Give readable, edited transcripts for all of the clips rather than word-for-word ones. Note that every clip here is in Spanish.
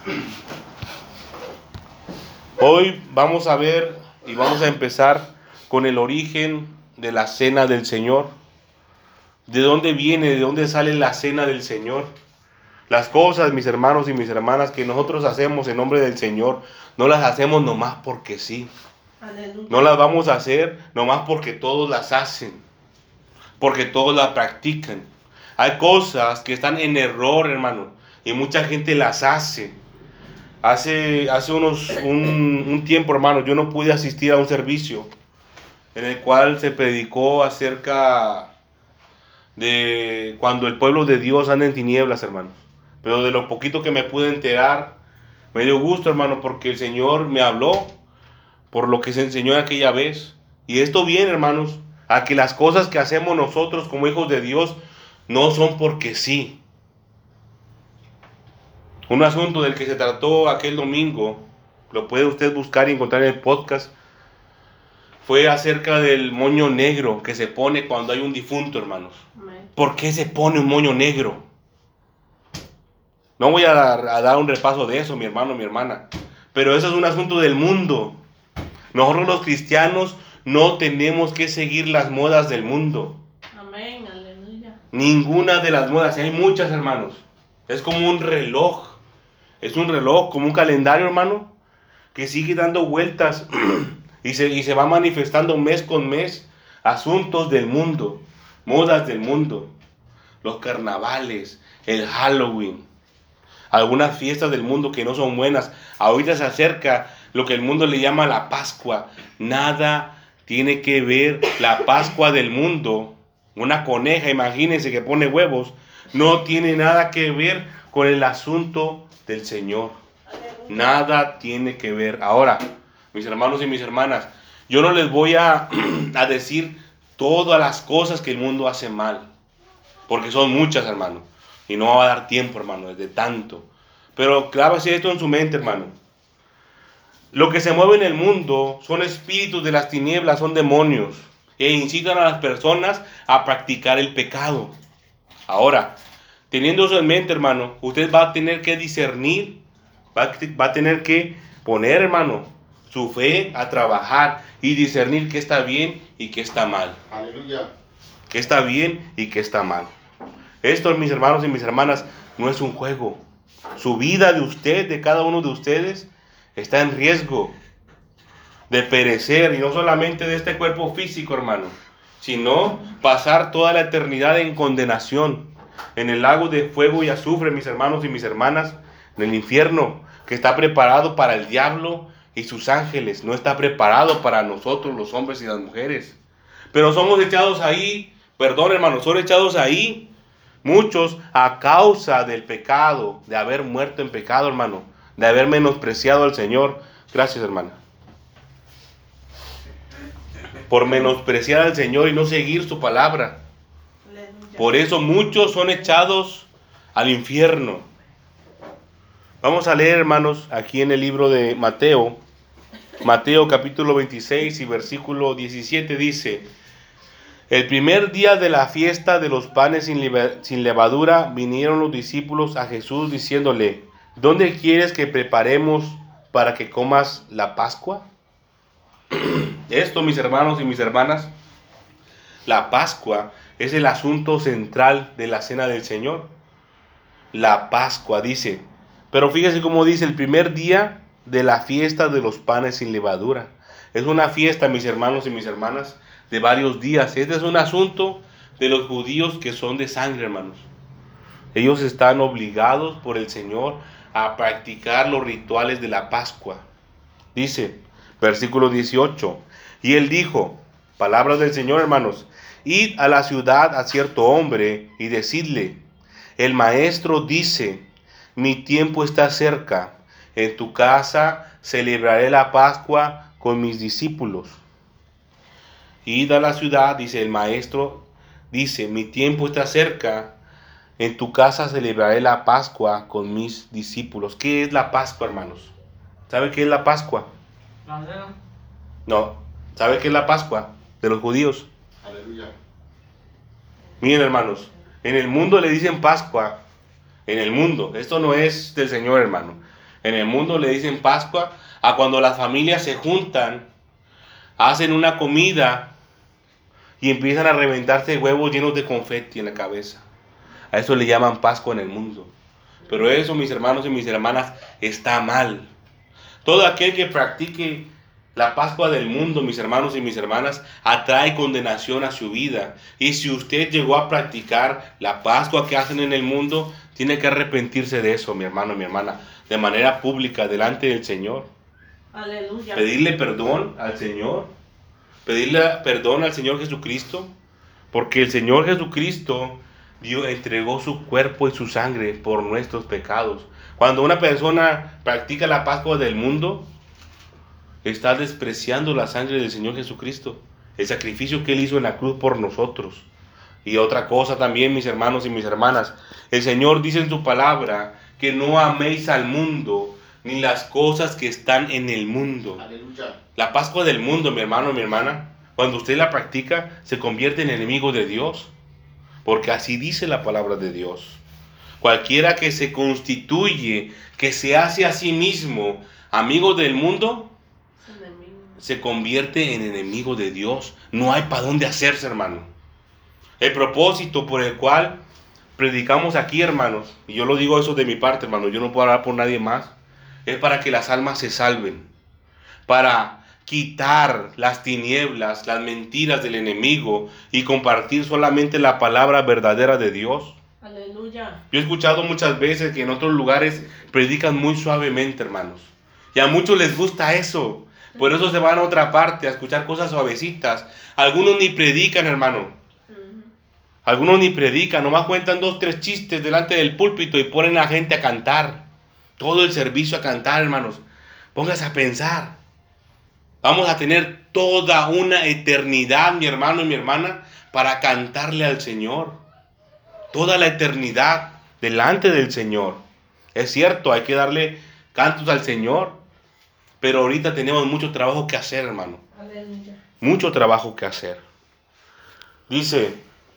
Hoy vamos a ver y vamos a empezar con el origen de la cena del Señor. ¿De dónde viene? ¿De dónde sale la cena del Señor? Las cosas, mis hermanos y mis hermanas, que nosotros hacemos en nombre del Señor, no las hacemos nomás porque sí. Aleluya. No las vamos a hacer nomás porque todos las hacen, porque todos las practican. Hay cosas que están en error, hermano, y mucha gente las hace. Hace un tiempo, hermano, yo no pude asistir a un servicio en el cual se predicó acerca de cuando el pueblo de Dios anda en tinieblas, hermanos. Pero de lo poquito que me pude enterar, me dio gusto, hermano, porque el Señor me habló por lo que se enseñó aquella vez. Y esto viene, hermanos, a que las cosas que hacemos nosotros como hijos de Dios no son porque sí. Un asunto del que se trató aquel domingo, lo puede usted buscar y encontrar en el podcast, fue acerca del moño negro que se pone cuando hay un difunto, hermanos. Amén. ¿Por qué se pone un moño negro? No voy a dar un repaso de eso, mi hermano, mi hermana. Pero eso es un asunto del mundo. Nosotros los cristianos no tenemos que seguir las modas del mundo. Amén, aleluya. Ninguna de las modas, hay muchas, hermanos. Es como un reloj. Es un reloj, como un calendario, hermano, que sigue dando vueltas y se va manifestando mes con mes asuntos del mundo, modas del mundo, los carnavales, el Halloween, algunas fiestas del mundo que no son buenas. Ahorita se acerca lo que el mundo le llama la Pascua. Nada tiene que ver la Pascua del mundo. Una coneja, imagínense, que pone huevos, no tiene nada que ver con el asunto del Señor. Nada tiene que ver. Ahora, mis hermanos y mis hermanas, yo no les voy a decir todas las cosas que el mundo hace mal, porque son muchas, hermano, y no va a dar tiempo, hermano, de tanto. Pero clávese esto en su mente, hermano. Lo que se mueve en el mundo son espíritus de las tinieblas, son demonios, e incitan a las personas a practicar el pecado. Ahora, teniendo eso en mente, hermano, usted va a tener que discernir, va a tener que poner, hermano, su fe a trabajar y discernir qué está bien y qué está mal. Aleluya. Qué está bien y qué está mal. Esto, mis hermanos y mis hermanas, no es un juego. Su vida de usted, de cada uno de ustedes, está en riesgo de perecer, y no solamente de este cuerpo físico, hermano, sino pasar toda la eternidad en condenación, en el lago de fuego y azufre, mis hermanos y mis hermanas, en el infierno, que está preparado para el diablo y sus ángeles, no está preparado para nosotros, los hombres y las mujeres. Pero somos echados ahí, perdón, hermanos, son echados ahí muchos a causa del pecado, de haber muerto en pecado, hermano, de haber menospreciado al Señor. Gracias, hermana. Por menospreciar al Señor y no seguir su palabra. Aleluya. Por eso muchos son echados al infierno. Vamos a leer, hermanos, aquí en el libro de Mateo. Mateo capítulo 26 y versículo 17 dice: el primer día de la fiesta de los panes sin levadura vinieron los discípulos a Jesús diciéndole: ¿dónde quieres que preparemos para que comas la Pascua? Esto, mis hermanos y mis hermanas, la Pascua es el asunto central de la cena del Señor. La Pascua, dice. Pero fíjese cómo dice: el primer día de la fiesta de los panes sin levadura. Es una fiesta, mis hermanos y mis hermanas, de varios días. Este es un asunto de los judíos que son de sangre, hermanos. Ellos están obligados por el Señor a practicar los rituales de la Pascua. Dice, versículo 18, y él dijo, palabras del Señor, hermanos: id a la ciudad a cierto hombre y decidle: el maestro dice, mi tiempo está cerca, en tu casa celebraré la Pascua con mis discípulos. Id a la ciudad, dice el maestro, dice, mi tiempo está cerca, en tu casa celebraré la Pascua con mis discípulos. ¿Qué es la Pascua, hermanos? ¿Sabe qué es la Pascua? No. ¿Sabe qué es la Pascua de los judíos? Aleluya. Miren, hermanos, en el mundo le dicen Pascua. En el mundo. Esto no es del Señor, hermano. En el mundo le dicen Pascua a cuando las familias se juntan, hacen una comida y empiezan a reventarse huevos llenos de confeti en la cabeza. A eso le llaman Pascua en el mundo. Pero eso, mis hermanos y mis hermanas, está mal. Todo aquel que practique la Pascua del mundo, mis hermanos y mis hermanas, atrae condenación a su vida. Y si usted llegó a practicar la Pascua que hacen en el mundo, tiene que arrepentirse de eso, mi hermano y mi hermana, de manera pública, delante del Señor. Aleluya. Pedirle perdón al Señor. Pedirle perdón al Señor Jesucristo. Porque el Señor Jesucristo entregó su cuerpo y su sangre por nuestros pecados. Cuando una persona practica la Pascua del mundo, está despreciando la sangre del Señor Jesucristo, el sacrificio que Él hizo en la cruz por nosotros. Y otra cosa también, mis hermanos y mis hermanas, el Señor dice en su palabra que no améis al mundo ni las cosas que están en el mundo. Aleluya. La Pascua del mundo, mi hermano, mi hermana, cuando usted la practica, se convierte en enemigo de Dios, porque así dice la palabra de Dios. Cualquiera que se constituye, que se hace a sí mismo amigo del mundo, se convierte en enemigo de Dios. No hay para dónde hacerse, hermano. El propósito por el cual predicamos aquí, hermanos, y yo lo digo eso de mi parte, hermano, yo no puedo hablar por nadie más, es para que las almas se salven, para quitar las tinieblas, las mentiras del enemigo y compartir solamente la palabra verdadera de Dios. Aleluya. Yo he escuchado muchas veces que en otros lugares predican muy suavemente, hermanos, y a muchos les gusta eso. Por eso se van a otra parte a escuchar cosas suavecitas. Algunos ni predican, hermano. Algunos ni predican, nomás cuentan 2, 3 chistes delante del púlpito y ponen a la gente a cantar. Todo el servicio a cantar, hermanos. Póngase a pensar. Vamos a tener toda una eternidad, mi hermano y mi hermana, para cantarle al Señor. Toda la eternidad delante del Señor. Es cierto, hay que darle cantos al Señor. Pero ahorita tenemos mucho trabajo que hacer, hermano. Aleluya. Mucho trabajo que hacer. Dice,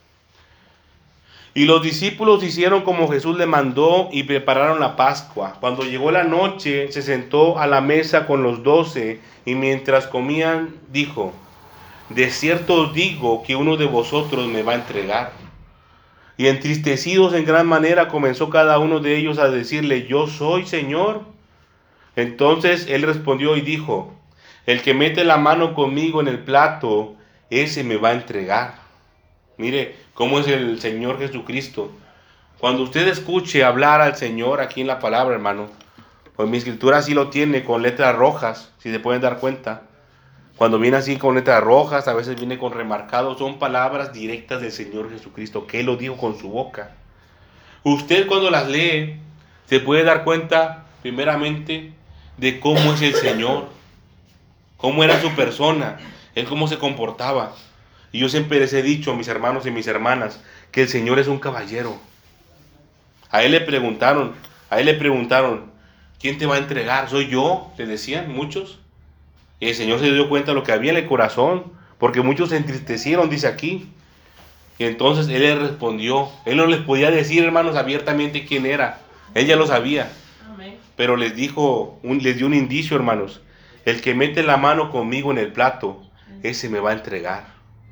y los discípulos hicieron como Jesús le mandó y prepararon la Pascua. Cuando llegó la noche, se sentó a la mesa con los 12 y mientras comían, dijo, de cierto os digo que uno de vosotros me va a entregar. Y entristecidos en gran manera comenzó cada uno de ellos a decirle, yo soy, Señor. Entonces él respondió y dijo, el que mete la mano conmigo en el plato, ese me va a entregar. Mire cómo es el Señor Jesucristo. Cuando usted escuche hablar al Señor aquí en la palabra, hermano, pues mi escritura así lo tiene con letras rojas, si se pueden dar cuenta. Cuando viene así con letras rojas, a veces viene con remarcados, son palabras directas del Señor Jesucristo, que Él lo dijo con su boca. Usted cuando las lee, se puede dar cuenta, primeramente, de cómo es el Señor, cómo era su persona, Él cómo se comportaba. Y yo siempre les he dicho, mis hermanos y mis hermanas, que el Señor es un caballero. A Él le preguntaron, ¿quién te va a entregar? ¿Soy yo? Le decían muchos. Y el Señor se dio cuenta de lo que había en el corazón, porque muchos se entristecieron, dice aquí. Y entonces Él les respondió. Él no les podía decir, hermanos, abiertamente quién era. Él ya lo sabía. Pero les dio un indicio, hermanos. El que mete la mano conmigo en el plato, ese me va a entregar.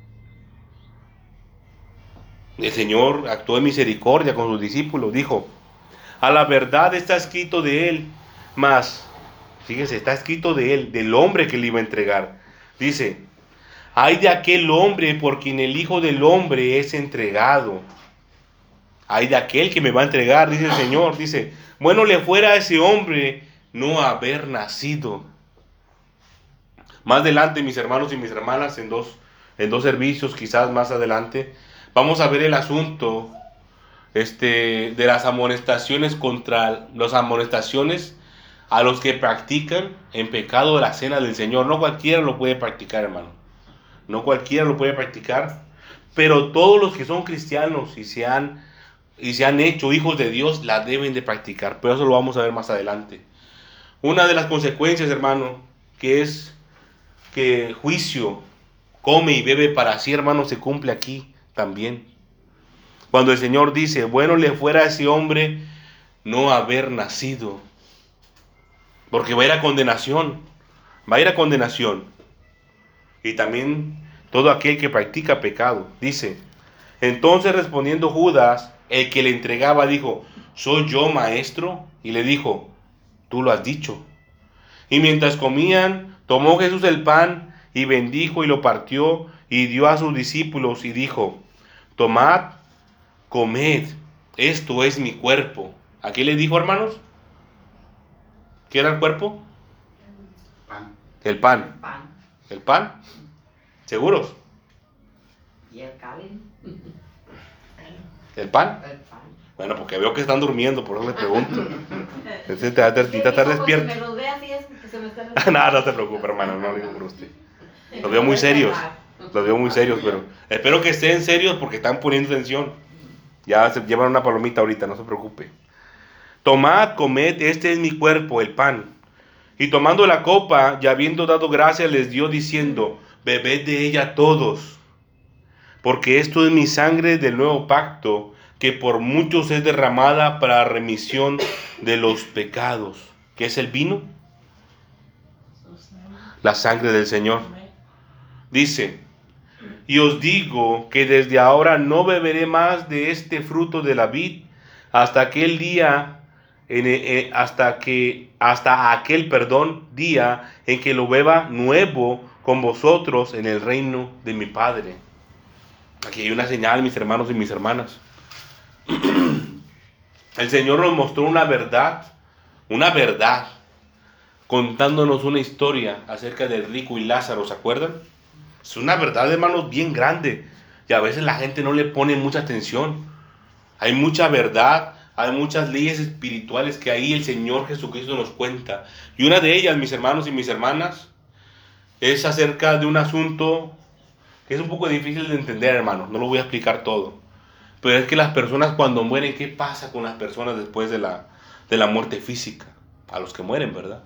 El Señor actuó en misericordia con sus discípulos. Dijo, a la verdad está escrito de él, mas, fíjese, está escrito de él, del hombre que le iba a entregar. Dice, ay de aquel hombre por quien el Hijo del Hombre es entregado. Ay de aquel que me va a entregar, dice el Señor. Dice, bueno le fuera a ese hombre no haber nacido. Más adelante, mis hermanos y mis hermanas, en dos servicios, quizás más adelante, vamos a ver el asunto de las amonestaciones a los que practican en pecado la cena del Señor. No cualquiera lo puede practicar, hermano. No cualquiera lo puede practicar. Pero todos los que son cristianos y se han hecho hijos de Dios, la deben de practicar. Pero eso lo vamos a ver más adelante. Una de las consecuencias, hermano, que es que juicio, come y bebe para sí, hermano, se cumple aquí también. Cuando el Señor dice, bueno le fuera a ese hombre no haber nacido. porque va a ir a condenación, va a ir a condenación. Y también todo aquel que practica pecado. Dice, entonces respondiendo Judas, el que le entregaba, dijo, ¿soy yo, maestro? Y le dijo, tú lo has dicho. Y mientras comían, tomó Jesús el pan y bendijo y lo partió y dio a sus discípulos y dijo, tomad, comed, esto es mi cuerpo. ¿A qué le dijo, hermanos? ¿Qué era el cuerpo? Pan. El pan. Pan. ¿El pan? ¿Seguros? Y el cáliz. ¿El pan? El pan. Bueno, porque veo que están durmiendo, por eso les pregunto. Necesita estar despierto. Si me los ve así es que se me está Nada, no te preocupes, hermano, no lo digo por usted. Los veo muy serios. Los veo muy serios, pero espero que estén serios porque están poniendo atención. Ya se llevan una palomita ahorita, no se preocupe. Tomad, comed, este es mi cuerpo, el pan. Y tomando la copa, y habiendo dado gracias, les dio diciendo, bebed de ella todos, porque esto es mi sangre del nuevo pacto, que por muchos es derramada para remisión de los pecados. ¿Qué es el vino? La sangre del Señor. Dice, y os digo que desde ahora no beberé más de este fruto de la vid hasta aquel día, hasta aquel día en que lo beba nuevo con vosotros en el reino de mi Padre. Aquí hay una señal, mis hermanos y mis hermanas. El Señor nos mostró una verdad, contándonos una historia acerca del rico y Lázaro, ¿se acuerdan? Es una verdad, hermanos, bien grande, y a veces la gente no le pone mucha atención. Hay mucha verdad, hay muchas leyes espirituales que ahí el Señor Jesucristo nos cuenta. Y una de ellas, mis hermanos y mis hermanas, es acerca de un asunto que es un poco difícil de entender, hermanos. No lo voy a explicar todo. Pero es que las personas cuando mueren, ¿qué pasa con las personas después de la muerte física? A los que mueren, ¿verdad?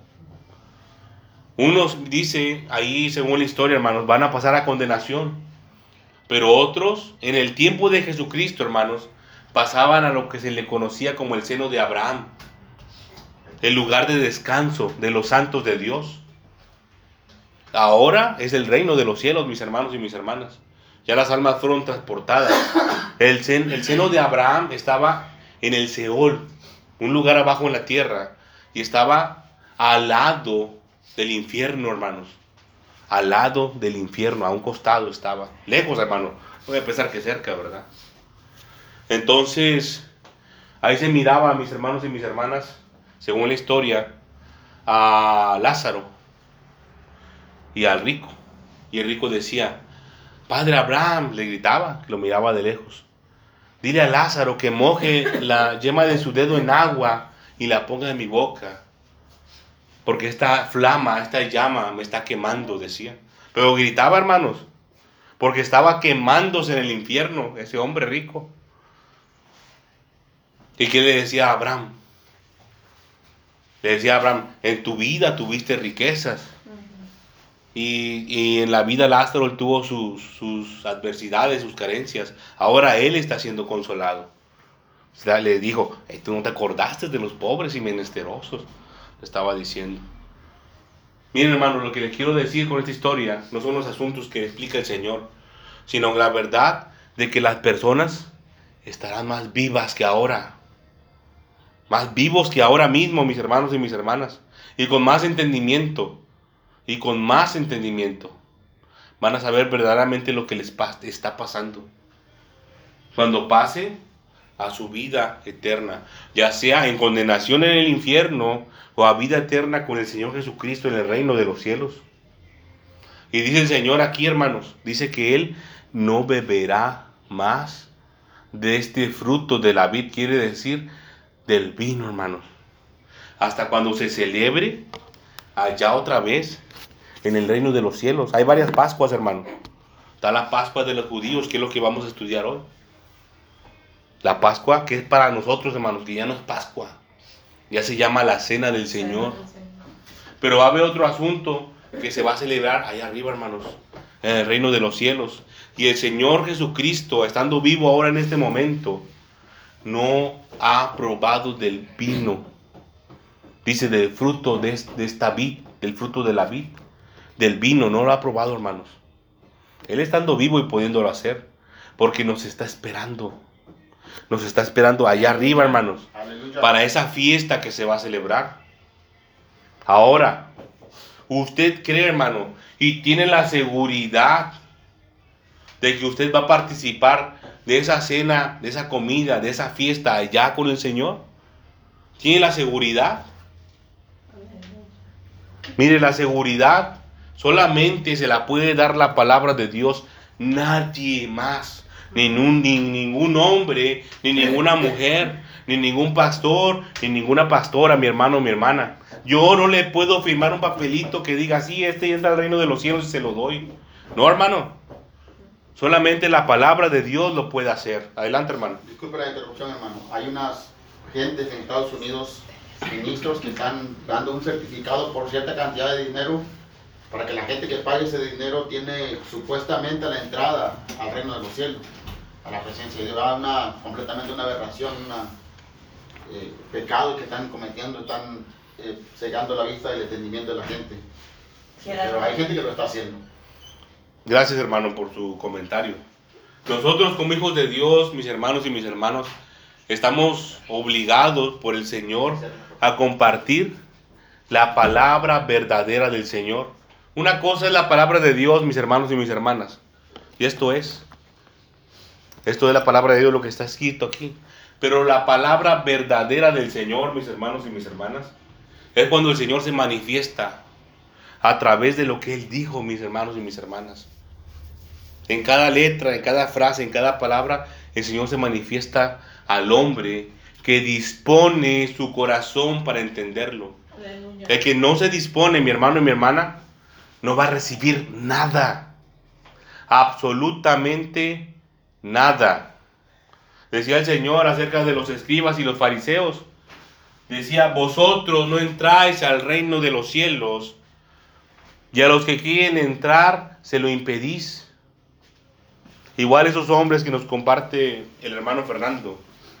Unos, dice ahí, según la historia, hermanos, van a pasar a condenación. Pero otros, en el tiempo de Jesucristo, hermanos, pasaban a lo que se le conocía como el seno de Abraham, el lugar de descanso de los santos de Dios. Ahora es el reino de los cielos, mis hermanos y mis hermanas. Ya las almas fueron transportadas. El seno de Abraham estaba en el Seol, un lugar abajo en la tierra, y estaba al lado del infierno, hermanos. Al lado del infierno, a un costado estaba. Lejos, hermano. Voy a pensar que cerca, ¿verdad? Entonces, ahí se miraba, mis hermanos y mis hermanas, según la historia, a Lázaro y al rico. Y el rico decía, Padre Abraham, le gritaba, que lo miraba de lejos. Dile a Lázaro que moje la yema de su dedo en agua y la ponga en mi boca. Porque esta flama, esta llama me está quemando, decía. Pero gritaba, hermanos, porque estaba quemándose en el infierno ese hombre rico. ¿Y qué le decía a Abraham? Le decía a Abraham, en tu vida tuviste riquezas. Y en la vida Lázaro él tuvo sus adversidades, sus carencias. Ahora él está siendo consolado. O sea, le dijo, tú no te acordaste de los pobres y menesterosos. Le estaba diciendo. Miren, hermanos, lo que les quiero decir con esta historia no son los asuntos que explica el Señor, sino la verdad de que las personas estarán más vivas que ahora. Más vivos que ahora mismo, mis hermanos y mis hermanas. Y con más entendimiento. Y con más entendimiento. Van a saber verdaderamente lo que les está pasando. Cuando pase a su vida eterna. Ya sea en condenación en el infierno o a vida eterna con el Señor Jesucristo en el reino de los cielos. Y dice el Señor aquí, hermanos. Dice que Él no beberá más de este fruto de la vid. Quiere decir del vino, hermanos. Hasta cuando se celebre allá otra vez en el reino de los cielos. Hay varias Pascuas, hermano. Está la Pascua de los judíos, que es lo que vamos a estudiar hoy. La Pascua que es para nosotros, hermanos, que ya no es Pascua. Ya se llama la Cena del Señor. Pero va a haber otro asunto que se va a celebrar allá arriba, hermanos, en el reino de los cielos. Y el Señor Jesucristo, estando vivo ahora en este momento, no ha probado del vino Dice del fruto de esta vid, del fruto de la vid, del vino, no lo ha probado, hermanos. Él estando vivo y pudiéndolo hacer, porque nos está esperando. Nos está esperando allá arriba, hermanos, Aleluya. para esa fiesta que se va a celebrar. Ahora, usted cree, hermano, y tiene la seguridad de que usted va a participar de esa cena, de esa comida, de esa fiesta allá con el Señor. ¿Tiene la seguridad? Mire, la seguridad solamente se la puede dar la palabra de Dios, nadie más, ni ningún hombre, ni ninguna mujer, ni ningún pastor, ni ninguna pastora, mi hermano, mi hermana. Yo no le puedo firmar un papelito que diga, sí, este entra al reino de los cielos y se lo doy. No, hermano, solamente la palabra de Dios lo puede hacer. Adelante, hermano. Disculpe la interrupción, hermano. Hay unas gentes en Estados Unidos, ministros, que están dando un certificado por cierta cantidad de dinero para que la gente que pague ese dinero tiene supuestamente la entrada al reino de los cielos, a la presencia de Dios. Completamente una aberración, pecado que están cometiendo, están cegando la vista y el entendimiento de la gente. Pero hay gente que lo está haciendo. Gracias, hermano, por su comentario. Nosotros como hijos de Dios, mis hermanos y mis hermanas, estamos obligados por el Señor a compartir la palabra verdadera del Señor. Una cosa es la palabra de Dios, mis hermanos y mis hermanas. Y esto es la palabra de Dios, lo que está escrito aquí. Pero la palabra verdadera del Señor, mis hermanos y mis hermanas, es cuando el Señor se manifiesta a través de lo que Él dijo, mis hermanos y mis hermanas. En cada letra, en cada frase, en cada palabra, el Señor se manifiesta al hombre que dispone su corazón para entenderlo. Aleluya. El que no se dispone, mi hermano y mi hermana, no va a recibir nada. Absolutamente nada. Decía el Señor acerca de los escribas y los fariseos. Decía, vosotros no entráis al reino de los cielos, y a los que quieren entrar se lo impedís. Igual esos hombres que nos comparte el hermano Fernando.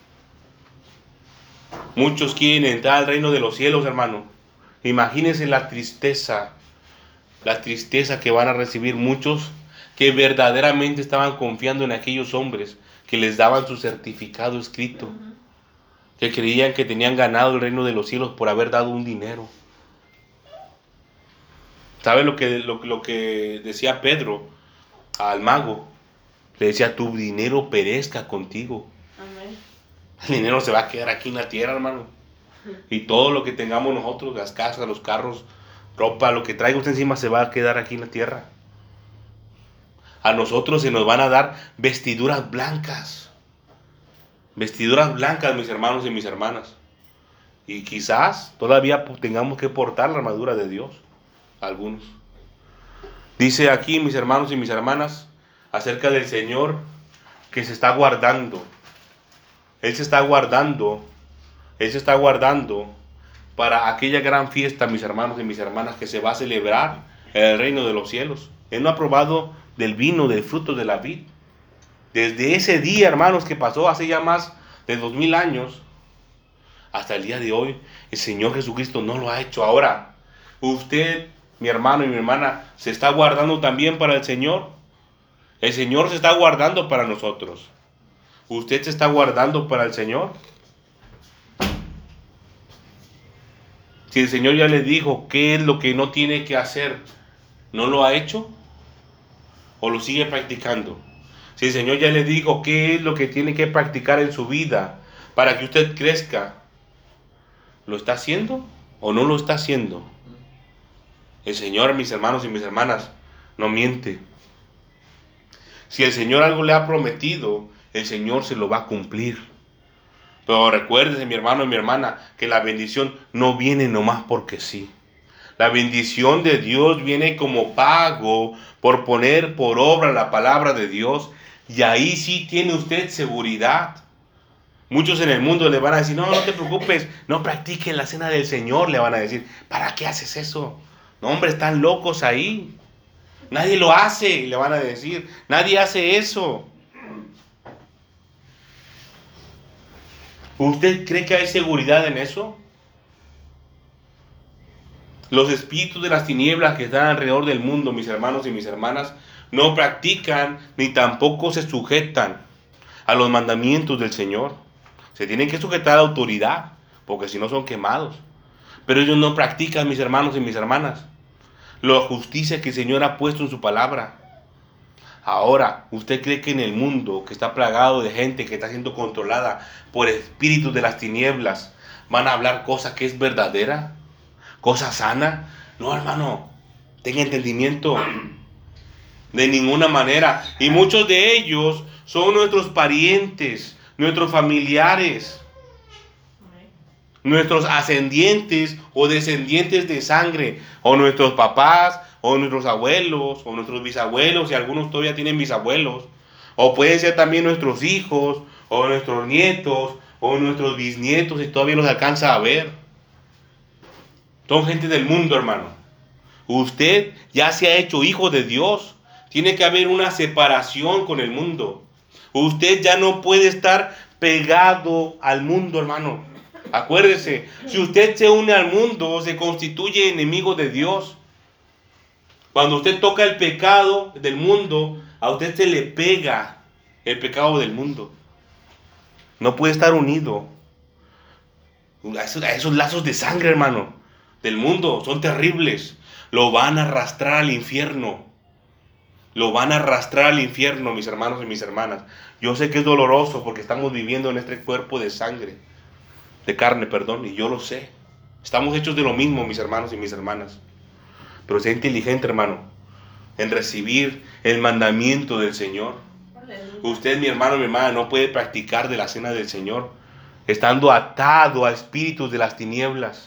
Muchos quieren entrar al reino de los cielos, hermano. Imagínense la tristeza que van a recibir muchos que verdaderamente estaban confiando en aquellos hombres que les daban su certificado escrito, que creían que tenían ganado el reino de los cielos por haber dado un dinero. ¿Sabe lo que decía Pedro al mago? Le decía, tu dinero perezca contigo. Amén. El dinero se va a quedar aquí en la tierra, hermano. Y todo lo que tengamos nosotros, las casas, los carros, ropa, lo que traiga usted encima se va a quedar aquí en la tierra. A nosotros se nos van a dar vestiduras blancas. Vestiduras blancas, mis hermanos y mis hermanas. Y quizás todavía tengamos que portar la armadura de Dios. Algunos. Dice aquí, mis hermanos y mis hermanas, acerca del Señor que se está guardando. Él se está guardando. Él se está guardando para aquella gran fiesta, mis hermanos y mis hermanas, que se va a celebrar en el reino de los cielos. Él no ha probado del vino, del fruto de la vid. Desde ese día, hermanos, que pasó hace ya más de 2000 años, hasta el día de hoy, el Señor Jesucristo no lo ha hecho. Ahora, usted, mi hermano y mi hermana, se está guardando también para el Señor. El Señor se está guardando para nosotros. ¿Usted se está guardando para el Señor? Si el Señor ya le dijo qué es lo que no tiene que hacer, ¿no lo ha hecho? ¿O lo sigue practicando? Si el Señor ya le dijo qué es lo que tiene que practicar en su vida para que usted crezca, ¿lo está haciendo o no lo está haciendo? El Señor, mis hermanos y mis hermanas, no miente. Si el Señor algo le ha prometido, el Señor se lo va a cumplir. Pero recuérdese, mi hermano y mi hermana, que la bendición no viene nomás porque sí. La bendición de Dios viene como pago por poner por obra la palabra de Dios. Y ahí sí tiene usted seguridad. Muchos en el mundo le van a decir, no te preocupes, no practiquen la cena del Señor, le van a decir. ¿Para qué haces eso? No, hombre, están locos ahí. Nadie lo hace, le van a decir. Nadie hace eso. ¿Usted cree que hay seguridad en eso? Los espíritus de las tinieblas que están alrededor del mundo, mis hermanos y mis hermanas, no practican ni tampoco se sujetan a los mandamientos del Señor. Se tienen que sujetar a la autoridad, porque si no son quemados. Pero ellos no practican, mis hermanos y mis hermanas, la justicia que el Señor ha puesto en su palabra. Ahora, ¿usted cree que en el mundo que está plagado de gente que está siendo controlada por espíritus de las tinieblas van a hablar cosas que es verdadera? ¿Cosa sana? No, hermano, tenga entendimiento. De ninguna manera. Y muchos de ellos son nuestros parientes, nuestros familiares, nuestros ascendientes o descendientes de sangre, o nuestros papás, o nuestros abuelos, o nuestros bisabuelos, y algunos todavía tienen bisabuelos, o pueden ser también nuestros hijos, o nuestros nietos, o nuestros bisnietos, y todavía los alcanza a ver. Son gente del mundo, hermano. Usted ya se ha hecho hijo de Dios. Tiene que haber una separación con el mundo. Usted ya no puede estar pegado al mundo, hermano. Acuérdese, si usted se une al mundo, se constituye enemigo de Dios. Cuando usted toca el pecado del mundo, a usted se le pega el pecado del mundo. No puede estar unido a esos lazos de sangre, hermano, del mundo. Son terribles. Lo van a arrastrar al infierno. Lo van a arrastrar al infierno, mis hermanos y mis hermanas. Yo sé que es doloroso porque estamos viviendo en este cuerpo de sangre, de carne, perdón, y yo lo sé. Estamos hechos de lo mismo, mis hermanos y mis hermanas. Pero sea inteligente, hermano, en recibir el mandamiento del Señor. Usted, mi hermano, mi hermana, no puede practicar de la cena del Señor estando atado a espíritus de las tinieblas.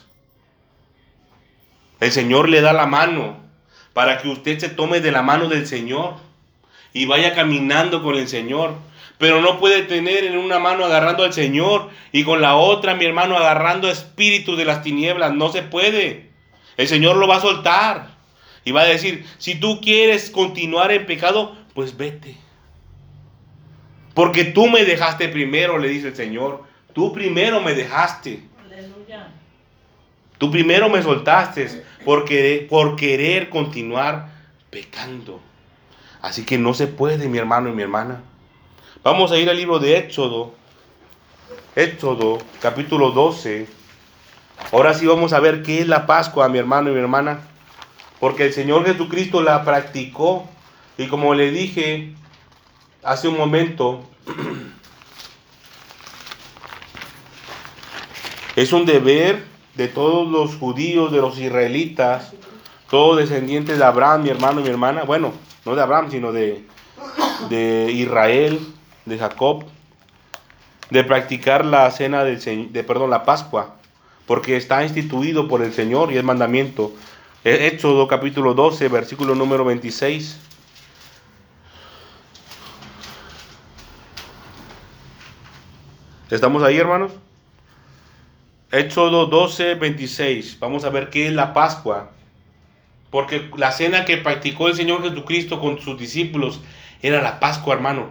El Señor le da la mano para que usted se tome de la mano del Señor y vaya caminando con el Señor. Pero no puede tener en una mano agarrando al Señor y con la otra, mi hermano, agarrando a espíritus de las tinieblas. No se puede. El Señor lo va a soltar y va a decir, si tú quieres continuar en pecado, pues vete. Porque tú me dejaste primero, le dice el Señor. Tú primero me dejaste. Aleluya. Tú primero me soltaste por querer continuar pecando. Así que no se puede, mi hermano y mi hermana. Vamos a ir al libro de Éxodo. Éxodo, capítulo 12. Ahora sí vamos a ver qué es la Pascua, mi hermano y mi hermana. Porque el Señor Jesucristo la practicó. Y como le dije hace un momento, es un deber de todos los judíos, de los israelitas, todos descendientes de Abraham, mi hermano y mi hermana. Bueno, no de Abraham, sino de Israel, de Jacob, de practicar la cena del Señor, la Pascua, porque está instituido por el Señor y es mandamiento. Éxodo capítulo 12, versículo número 26. ¿Estamos ahí, hermanos? Éxodo 12, 26. Vamos a ver qué es la Pascua. Porque la cena que practicó el Señor Jesucristo con sus discípulos era la Pascua, hermano.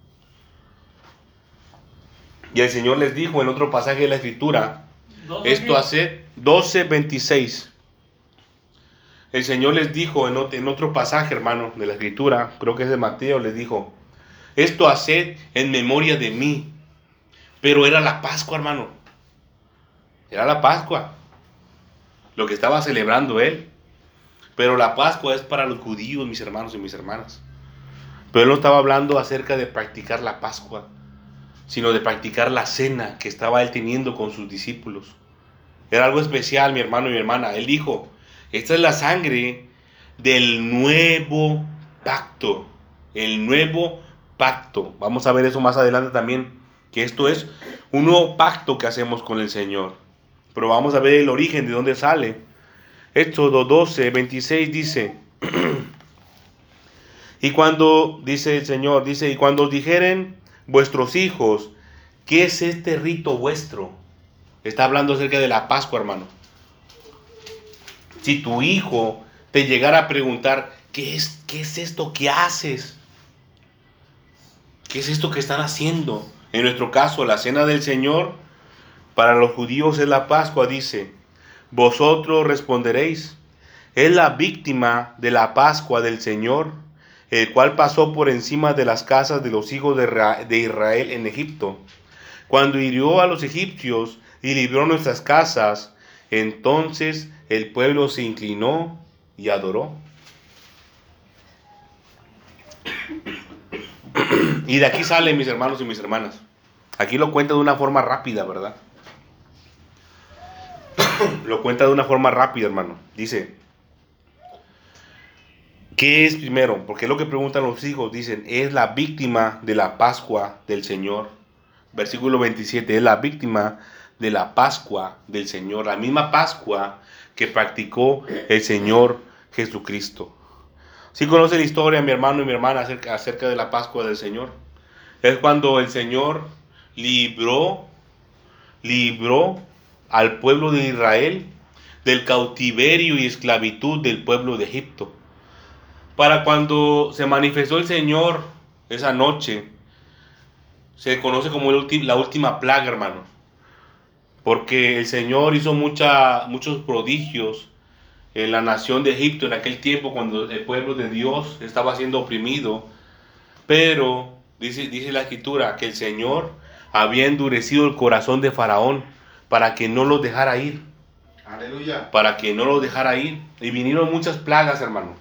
Y el Señor les dijo en otro pasaje de la Escritura, esto hace 12, 26. El Señor les dijo en otro pasaje, hermano, de la Escritura, creo que es de Mateo, les dijo, esto haced en memoria de mí. Pero era la Pascua, hermano. Era la Pascua, lo que estaba celebrando él. Pero la Pascua es para los judíos, mis hermanos y mis hermanas. Pero él no estaba hablando acerca de practicar la Pascua, sino de practicar la cena que estaba él teniendo con sus discípulos. Era algo especial, mi hermano y mi hermana. Él dijo, esta es la sangre del nuevo pacto. El nuevo pacto. Vamos a ver eso más adelante también, que esto es un nuevo pacto que hacemos con el Señor. Pero vamos a ver el origen de dónde sale. Éxodo 12, 26 dice, y cuando, dice el Señor, dice, y cuando os dijeren vuestros hijos, ¿qué es este rito vuestro? Está hablando acerca de la Pascua, hermano. Si tu hijo te llegara a preguntar, ¿qué es esto que haces? ¿Qué es esto que están haciendo? En nuestro caso, la cena del Señor, para los judíos es la Pascua, dice. Vosotros responderéis, es la víctima de la Pascua del Señor, el cual pasó por encima de las casas de los hijos de Israel en Egipto, cuando hirió a los egipcios y libró nuestras casas. Entonces el pueblo se inclinó y adoró. Y de aquí salen, mis hermanos y mis hermanas. Aquí lo cuenta de una forma rápida, ¿verdad? Lo cuenta de una forma rápida, hermano. Dice, ¿qué es primero? Porque es lo que preguntan los hijos. Dicen, es la víctima de la Pascua del Señor. Versículo 27, es la víctima de la Pascua del Señor. La misma Pascua que practicó el Señor Jesucristo. ¿Sí conoce la historia, mi hermano y mi hermana, acerca de la Pascua del Señor? Es cuando el Señor libró al pueblo de Israel del cautiverio y esclavitud del pueblo de Egipto. Para cuando se manifestó el Señor esa noche, se conoce como la última plaga, hermano. Porque el Señor hizo muchos prodigios en la nación de Egipto en aquel tiempo, cuando el pueblo de Dios estaba siendo oprimido. Pero dice la Escritura que el Señor había endurecido el corazón de Faraón para que no los dejara ir. Aleluya. Para que no los dejara ir. Y vinieron muchas plagas, hermano.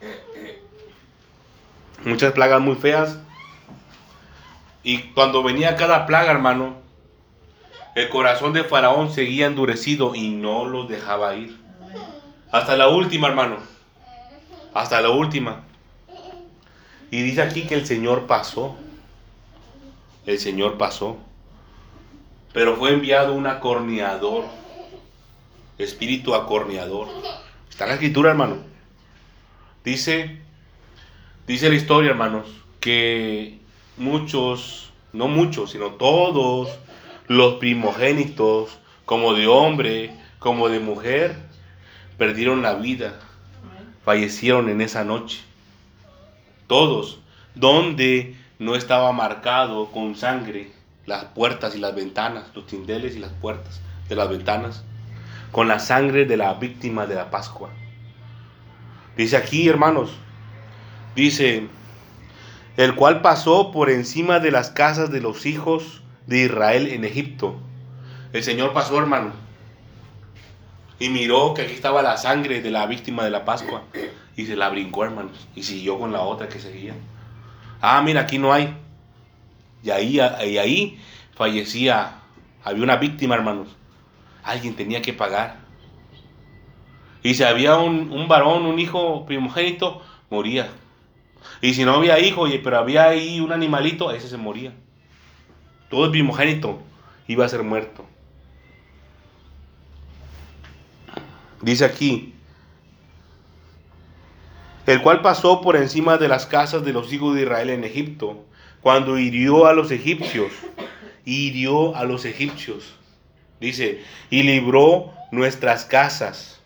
Muchas plagas muy feas. Y cuando venía cada plaga, hermano, el corazón de Faraón seguía endurecido y no los dejaba ir. Hasta la última, hermano. Hasta la última. Y dice aquí que el Señor pasó. El Señor pasó. Pero fue enviado un acorneador. Espíritu acorneador. Está en la Escritura, hermano. Dice la historia, hermanos, que muchos, no muchos, sino todos los primogénitos, como de hombre, como de mujer, perdieron la vida. Fallecieron en esa noche. Todos, donde no estaba marcado con sangre las puertas y las ventanas, los dinteles y las puertas de las ventanas, con la sangre de la víctima de la Pascua. Dice aquí, hermanos, dice, el cual pasó por encima de las casas de los hijos de Israel en Egipto. El Señor pasó, hermano, y miró que aquí estaba la sangre de la víctima de la Pascua, y se la brincó, hermanos, y siguió con la otra que seguía. Ah, mira, aquí no hay. Y ahí fallecía, había una víctima, hermanos. Alguien tenía que pagar. Y si había un varón, un hijo primogénito, moría. Y si no había hijo, pero había ahí un animalito, ese se moría. Todo el primogénito iba a ser muerto. Dice aquí, el cual pasó por encima de las casas de los hijos de Israel en Egipto, cuando hirió a los egipcios. Dice, y libró nuestras casas.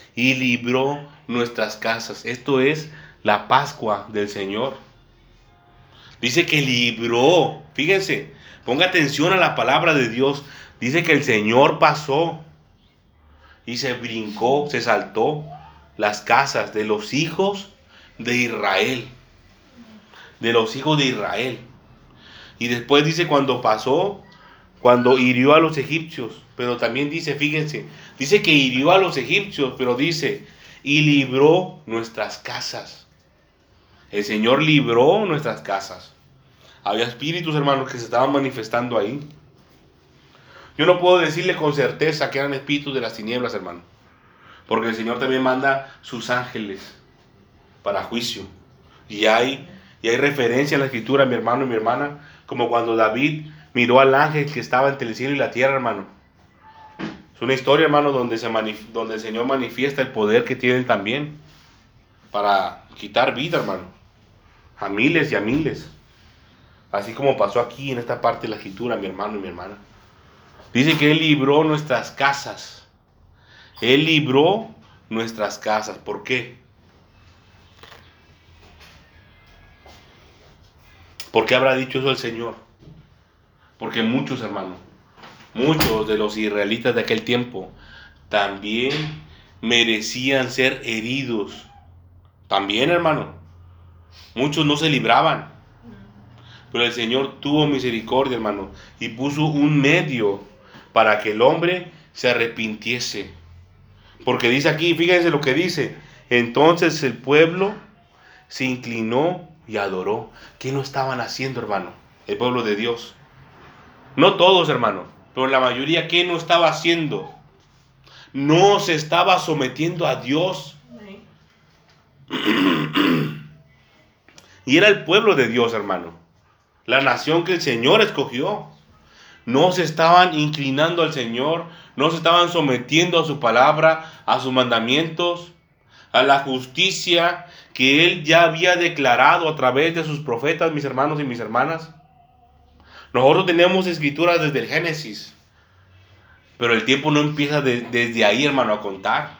Esto es la Pascua del Señor. Dice que libró. Fíjense, ponga atención a la palabra de Dios. Dice que el Señor pasó y se brincó, se saltó las casas de los hijos de Israel. De los hijos de Israel. Y después dice cuando pasó, cuando hirió a los egipcios. Pero también dice, fíjense, dice que hirió a los egipcios, pero dice, y libró nuestras casas. El Señor libró nuestras casas. Había espíritus, hermanos, que se estaban manifestando ahí. Yo no puedo decirle con certeza que eran espíritus de las tinieblas, hermano. Porque el Señor también manda sus ángeles para juicio. Y hay referencia en la Escritura, mi hermano y mi hermana, como cuando David miró al ángel que estaba entre el cielo y la tierra, hermano. Es una historia, hermano, donde el Señor manifiesta el poder que tiene también para quitar vida, hermano, a miles y a miles. Así como pasó aquí en esta parte de la Escritura, mi hermano y mi hermana. Dice que Él libró nuestras casas. Él libró nuestras casas. ¿Por qué? ¿Por qué habrá dicho eso el Señor? Porque muchos, hermanos, muchos de los israelitas de aquel tiempo también merecían ser heridos. También, hermano, muchos no se libraban. Pero el Señor tuvo misericordia, hermano, y puso un medio para que el hombre se arrepintiese. Porque dice aquí, fíjense lo que dice. Entonces el pueblo se inclinó y adoró. ¿Qué no estaban haciendo, hermano? El pueblo de Dios. No todos, hermano, pero la mayoría, ¿qué no estaba haciendo? No se estaba sometiendo a Dios. Y era el pueblo de Dios, hermano. La nación que el Señor escogió. No se estaban inclinando al Señor. No se estaban sometiendo a su palabra, a sus mandamientos, a la justicia que Él ya había declarado a través de sus profetas, mis hermanos y mis hermanas. Nosotros tenemos escrituras desde el Génesis. Pero el tiempo no empieza desde ahí, hermano, a contar.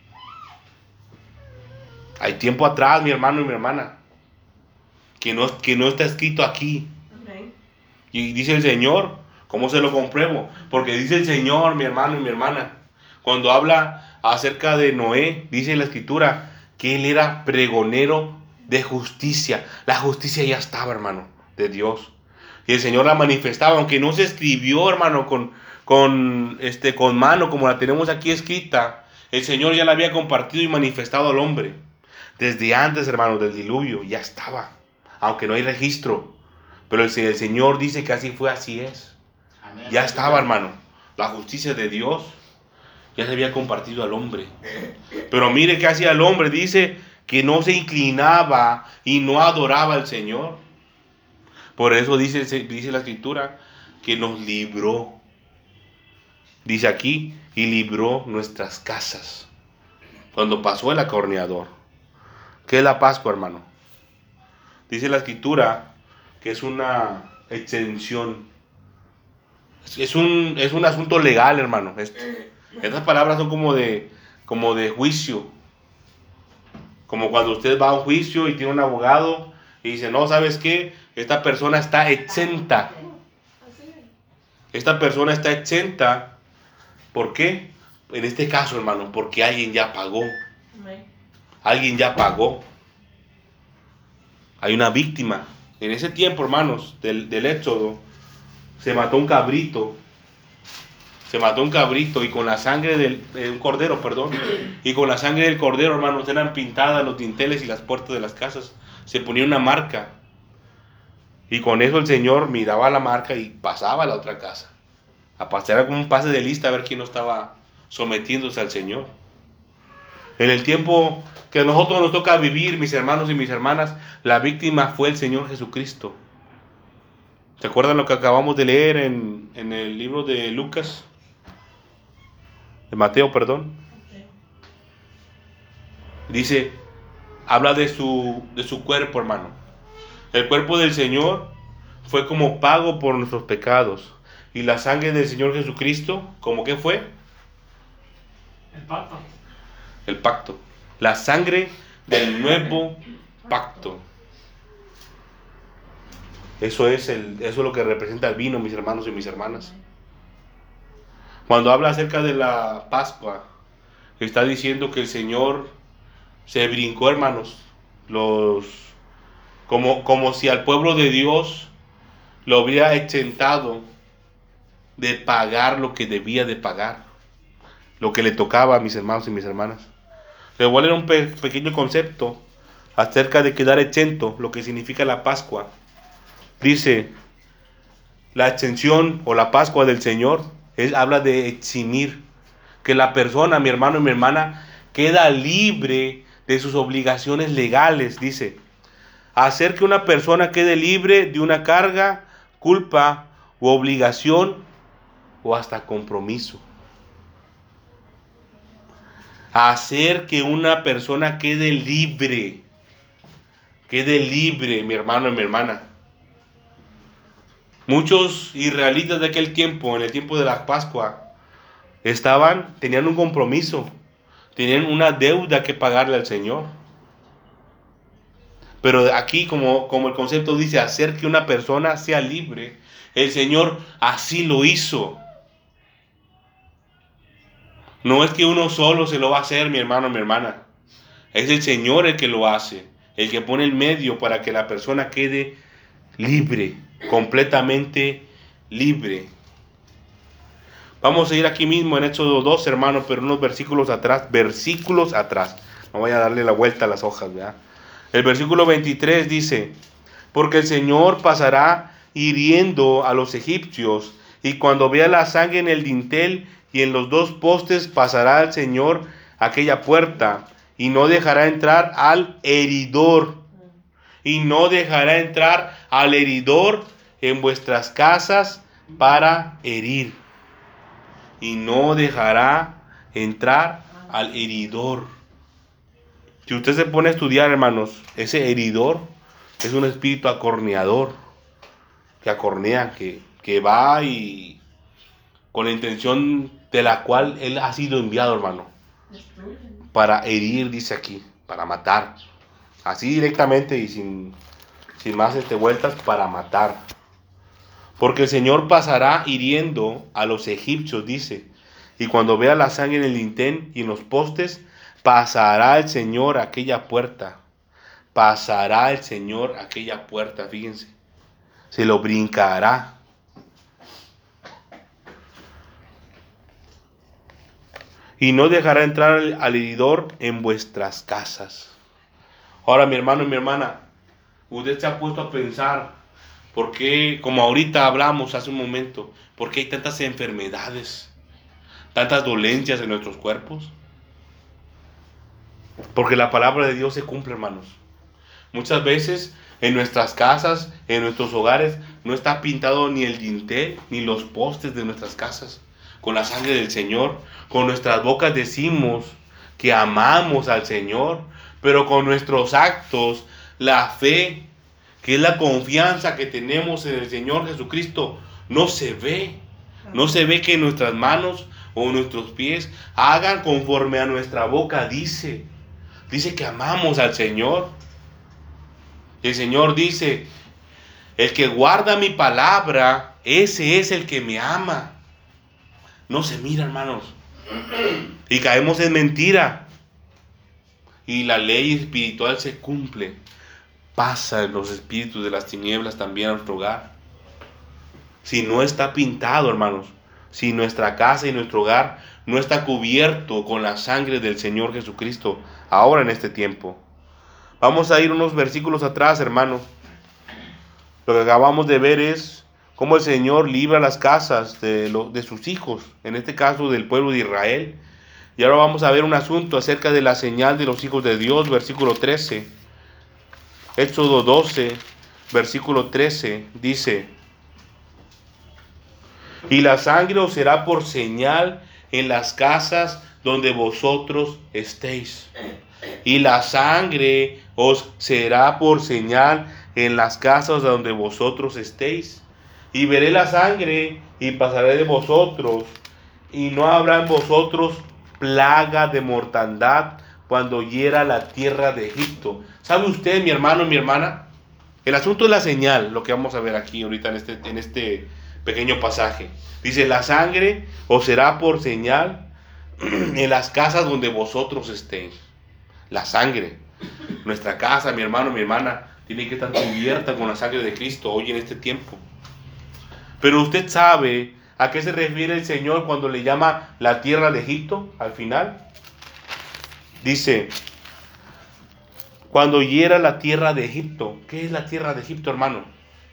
Hay tiempo atrás, mi hermano y mi hermana, que no está escrito aquí. Okay. Y dice el Señor, ¿cómo se lo compruebo? Porque dice el Señor, mi hermano y mi hermana, cuando habla acerca de Noé, dice en la escritura que él era pregonero de justicia. La justicia ya estaba, hermano, de Dios. Y el Señor la manifestaba, aunque no se escribió, hermano, con mano como la tenemos aquí escrita. El Señor ya la había compartido y manifestado al hombre. Desde antes, hermano, del diluvio, ya estaba. Aunque no hay registro. Pero el Señor dice que así fue, así es. Amén. Ya estaba, hermano. La justicia de Dios ya se había compartido al hombre. Pero mire qué hacía el hombre. Dice que no se inclinaba y no adoraba al Señor. Por eso dice la escritura que nos libró. Dice aquí, y libró nuestras casas. Cuando pasó el acorneador. ¿Qué es la Pascua, hermano? Dice la escritura que es una exención. Es un asunto legal, hermano. Estas palabras son como de juicio. Como cuando usted va a un juicio y tiene un abogado y dice, no, ¿sabes qué? Esta persona está exenta. Esta persona está exenta. ¿Por qué? En este caso, hermano, porque alguien ya pagó. Alguien ya pagó. Hay una víctima. En ese tiempo, hermanos, del Éxodo, se mató un cabrito. Se mató un cabrito y con la sangre un cordero, perdón. Y con la sangre del cordero, hermanos, eran pintadas los dinteles y las puertas de las casas. Se ponía una marca. Y con eso el Señor miraba la marca y pasaba a la otra casa. A pasar como un pase de lista a ver quién no estaba sometiéndose al Señor. En el tiempo que a nosotros nos toca vivir, mis hermanos y mis hermanas, la víctima fue el Señor Jesucristo. ¿Se acuerdan lo que acabamos de leer en el libro de Lucas? De Mateo, perdón. Dice, habla de su cuerpo, hermano. El cuerpo del Señor fue como pago por nuestros pecados. Y la sangre del Señor Jesucristo, ¿cómo qué fue? El pacto. El pacto. La sangre del nuevo pacto. Eso es lo que representa el vino, mis hermanos y mis hermanas. Cuando habla acerca de la Pascua, está diciendo que el Señor se brincó, hermanos, como si al pueblo de Dios lo hubiera exentado de pagar lo que debía de pagar, lo que le tocaba a mis hermanos y mis hermanas. Les voy a leer un pequeño concepto acerca de quedar exento, lo que significa la Pascua. Dice, la exención o la Pascua del Señor habla de eximir, que la persona, mi hermano y mi hermana, queda libre de sus obligaciones legales. Dice, hacer que una persona quede libre de una carga, culpa u obligación o hasta compromiso. Hacer que una persona quede libre, mi hermano y mi hermana. Muchos israelitas de aquel tiempo, en el tiempo de la Pascua, tenían un compromiso, tenían una deuda que pagarle al Señor. Pero aquí, como el concepto dice, hacer que una persona sea libre, el Señor así lo hizo. No es que uno solo se lo va a hacer, mi hermano, mi hermana. Es el Señor el que lo hace, el que pone el medio para que la persona quede libre, completamente libre. Vamos a ir aquí mismo en Éxodo 2, hermano, pero unos versículos atrás. No voy a darle la vuelta a las hojas, ¿verdad? El versículo 23 dice: porque el Señor pasará hiriendo a los egipcios, y cuando vea la sangre en el dintel y en los dos postes, pasará el Señor aquella puerta, y no dejará entrar al heridor. Y no dejará entrar al heridor en vuestras casas para herir. Y no dejará entrar al heridor. Si usted se pone a estudiar, hermanos, ese heridor es un espíritu acorneador, que acornea, que va y con la intención de la cual él ha sido enviado, hermano, para herir, dice aquí, para matar, así directamente y sin más vueltas, para matar. Porque el Señor pasará hiriendo a los egipcios, dice, y cuando vea la sangre en el dintel y en los postes, pasará el Señor aquella puerta. Pasará el Señor aquella puerta, fíjense. Se lo brincará. Y no dejará entrar al heridor en vuestras casas. Ahora, mi hermano y mi hermana, usted se ha puesto a pensar, ¿por qué, como ahorita hablamos hace un momento, por qué hay tantas enfermedades, tantas dolencias en nuestros cuerpos? Porque la palabra de Dios se cumple, hermanos. Muchas veces en nuestras casas, en nuestros hogares, no está pintado ni el dintel ni los postes de nuestras casas con la sangre del Señor. Con nuestras bocas decimos que amamos al Señor, pero con nuestros actos, la fe, que es la confianza que tenemos en el Señor Jesucristo, no se ve. No se ve que nuestras manos o nuestros pies hagan conforme a nuestra boca dice. Dice que amamos al Señor. El Señor dice: el que guarda mi palabra, ese es el que me ama. No se mira, hermanos. Y caemos en mentira. Y la ley espiritual se cumple. Pasan los espíritus de las tinieblas también a nuestro hogar. Si no está pintado, hermanos, si nuestra casa y nuestro hogar no está cubierto con la sangre del Señor Jesucristo, ahora en este tiempo. Vamos a ir unos versículos atrás, hermanos. Lo que acabamos de ver es cómo el Señor libra las casas de sus hijos, en este caso del pueblo de Israel. Y ahora vamos a ver un asunto acerca de la señal de los hijos de Dios, versículo 13. Éxodo 12, versículo 13, dice: y la sangre os será por señal en las casas donde vosotros estéis. Y la sangre os será por señal en las casas donde vosotros estéis. Y veré la sangre y pasaré de vosotros, y no habrá en vosotros plaga de mortandad cuando hiera la tierra de Egipto. ¿Sabe usted, mi hermano y mi hermana? El asunto es la señal, lo que vamos a ver aquí ahorita en este pequeño pasaje. Dice: la sangre os será por señal en las casas donde vosotros estéis. La sangre. Nuestra casa, mi hermano, mi hermana, tiene que estar cubierta con la sangre de Cristo hoy en este tiempo. Pero usted sabe a qué se refiere el Señor cuando le llama la tierra de Egipto al final. Dice: cuando hiera la tierra de Egipto. ¿Qué es la tierra de Egipto, hermano?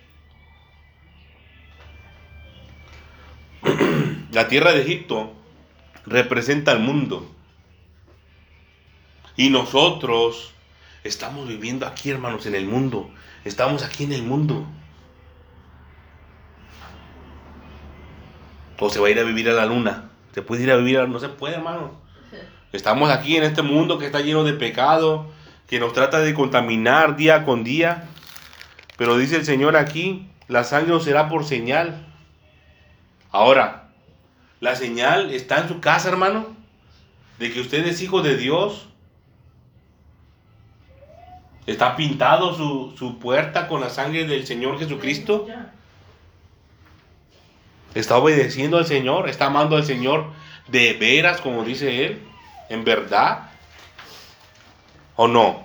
La tierra de Egipto representa al mundo. Y nosotros estamos viviendo aquí, hermanos, en el mundo. Estamos aquí en el mundo. O se va a ir a vivir a la luna. Se puede ir a vivir no se puede, hermano. Estamos aquí en este mundo que está lleno de pecado, que nos trata de contaminar día con día. Pero dice el Señor aquí: la sangre os será por señal. Ahora, la señal está en su casa, hermano, de que usted es hijo de Dios. ¿Está pintado su puerta con la sangre del Señor Jesucristo? ¿Está obedeciendo al Señor? ¿Está amando al Señor ¿De veras, como dice él? ¿En verdad? ¿O no?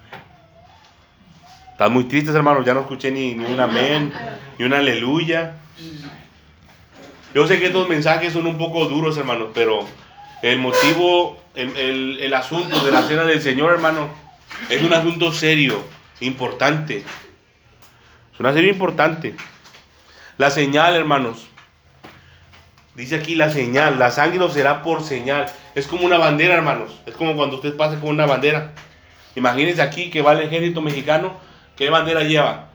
Están muy tristes, hermanos. Ya no escuché ni un amén, ni un aleluya. Yo sé que estos mensajes son un poco duros, hermanos, pero el motivo, el asunto de la cena del Señor, hermano, es un asunto serio, importante. Es una serie importante. La señal, hermanos. Dice aquí la señal. La sangre os será por señal. Es como una bandera, hermanos. Es como cuando usted pasa con una bandera. Imagínense aquí que va el ejército mexicano. ¿Qué bandera lleva?